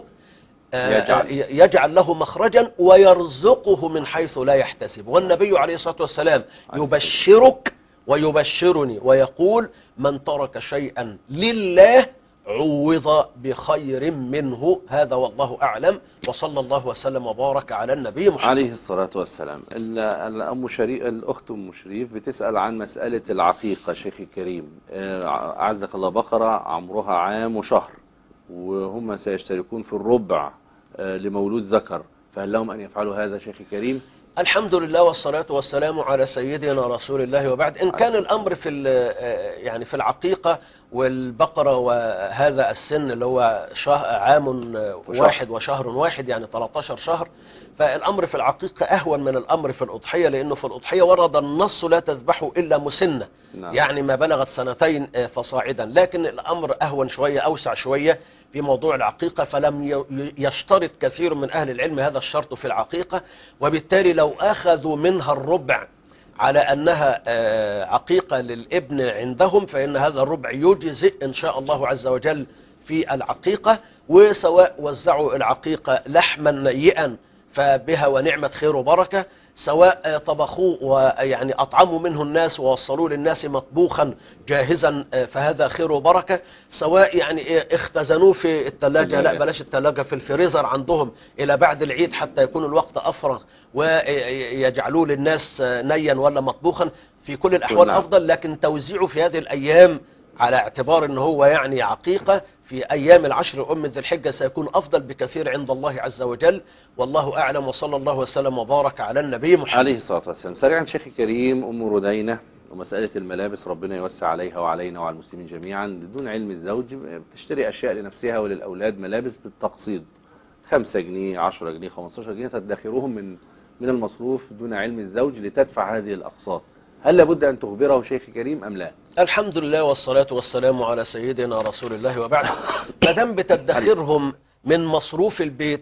يجعل له مخرجا ويرزقه من حيث لا يحتسب. والنبي عليه الصلاة والسلام يبشرك ويبشرني ويقول: من ترك شيئا لله عوض بخير منه. هذا والله أعلم، وصلى الله وسلم وبارك على النبي محمد عليه الصلاة والسلام. الأخت أم شريف بتسأل عن مسألة العقيقة شيخي الكريم. أعزك الله، بقرة عمرها عام وشهر، وهم سيشتركون في الربع لمولود ذكر، فهل لهم أن يفعلوا هذا شيخي الكريم؟ الحمد لله والصلاة والسلام على سيدنا رسول الله، وبعد. إن كان الأمر يعني في العقيقة والبقرة وهذا السن اللي هو عام واحد وشهر واحد، يعني 13 شهر، فالأمر في العقيقة أهون من الأمر في الأضحية، لأنه في الأضحية ورد النص: لا تذبحوا إلا مسنة، يعني ما بلغت 2 فصاعدا. لكن الأمر أهون شوية، أوسع شوية في موضوع العقيقة، فلم يشترط كثير من أهل العلم هذا الشرط في العقيقة، وبالتالي لو أخذوا منها الربع على أنها عقيقة للابن عندهم، فإن هذا الربع يجزئ إن شاء الله عز وجل في العقيقة. وسواء وزعوا العقيقة لحما نيئا فبها ونعمة خير وبركة، سواء طبخوه ويعني أطعموا منه الناس ووصلوا للناس مطبوخا جاهزا فهذا خير وبركة، سواء يعني اختزنوه في الثلاجة، لا بلاش الثلاجة، في الفريزر عندهم إلى بعد العيد حتى يكون الوقت أفرغ، ويجعلوه للناس نيا ولا مطبوخا، في كل الأحوال أفضل. لكن توزيعه في هذه الأيام على اعتبار أنه هو يعني عقيقة في أيام العشر أم ذي الحجة سيكون أفضل بكثير عند الله عز وجل، والله أعلم، وصلى الله وسلم وبارك على النبي محمد عليه الصلاة والسلام. سريعا شيخي الكريم، أم ردينة ومسألة الملابس، ربنا يوسع عليها وعلينا وعلى المسلمين جميعا، بدون علم الزوج بتشتري أشياء لنفسها وللأولاد، ملابس بالتقسيط 5 جنيه 10 جنيه 15 جنيه، تدخرهم من المصروف دون علم الزوج لتدفع هذه الأقساط. هل لابد أن تخبره شيخي الكريم أم لا؟ الحمد لله والصلاة والسلام على سيدنا رسول الله، وبعد. ما دام بتدخرهم من مصروف البيت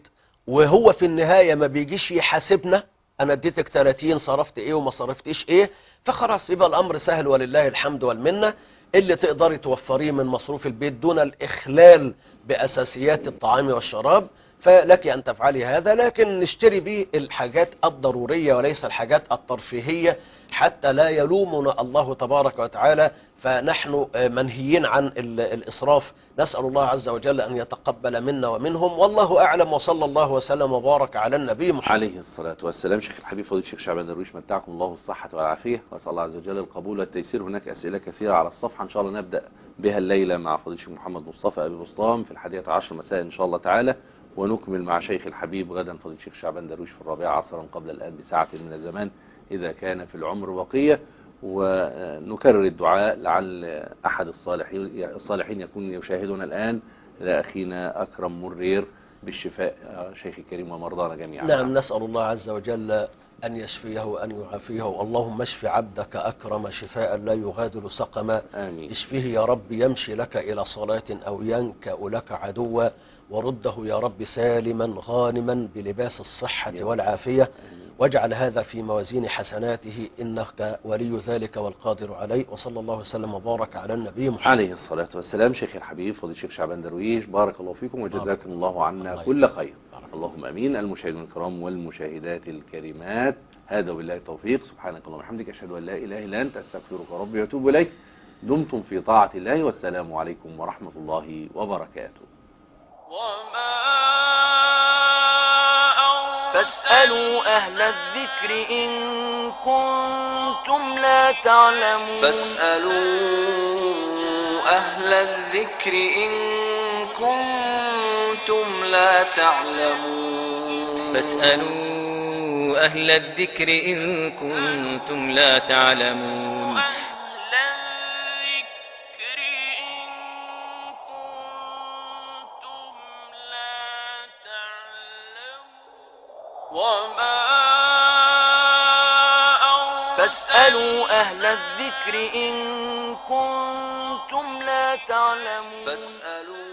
وهو في النهاية ما بيجيش يحاسبنا انا اديتك 30 صرفت ايه وما صرفتيش ايه، فخلاص يبقى الامر سهل ولله الحمد والمنة. اللي تقدري توفريه من مصروف البيت دون الاخلال باساسيات الطعام والشراب فلك ان تفعلي هذا، لكن نشتري به الحاجات الضرورية وليس الحاجات الترفيهية حتى لا يلومنا الله تبارك وتعالى، فنحن منهيين عن الإسراف. نسأل الله عز وجل أن يتقبل منا ومنهم، والله أعلم، وصلى الله وسلم وبارك على النبي محمد عليه الصلاة والسلام. شيخ الحبيب فضيلة الشيخ شعبان درويش، متعكم الله الصحة والعافية، وأسأل الله عز وجل القبول والتيسير. هناك أسئلة كثيرة على الصفحة إن شاء الله نبدأ بها الليلة مع فضيلة الشيخ محمد مصطفى أبي بسطام في 11 مساء إن شاء الله تعالى، ونكمل مع شيخ الحبيب غدا فضيلة الشيخ شعبان درويش في 4 عصرا قبل الآن بساعة من الزمان إذا كان في العمر بقية. ونكرر الدعاء لعل أحد الصالحين يكون يشاهدنا الآن، لأخينا أكرم مرير بالشفاء شيخ الكريم ومرضانا جميعا. نعم، نسأل الله عز وجل أن يشفيه وأن يعافيه. اللهم اشف عبدك أكرم شفاء لا يغادر سقما. آمين. اشفيه يا رب يمشي لك إلى صلاة أو ينكأ لك عدوا، ورده يا رب سالما غانما بلباس الصحة والعافية، واجعل هذا في موازين حسناته إنك ولي ذلك والقادر عليه. وصلى الله وسلم وبارك على النبي محمد عليه الصلاة والسلام. شيخ الحبيب فضيلة الشيخ شعبان درويش، بارك الله فيكم وجزاكم الله عنا كل خير. اللهم امين. المشاهدين الكرام والمشاهدات الكريمات، هذا بالله التوفيق. سبحانك اللهم وبحمدك، اشهد ان لا اله الا انت، استغفرك ربي واتوب اليك. دمتم في طاعة الله، والسلام عليكم ورحمة الله وبركاته. فاسألوا أهل الذكر إن كنتم لا تعلمون. فاسألوا أهل الذكر إن كنتم لا تعلمون. فاسألوا أهل الذكر إن كنتم لا تعلمون. فاسألوا أهل الذكر إن كنتم لا تعلمون.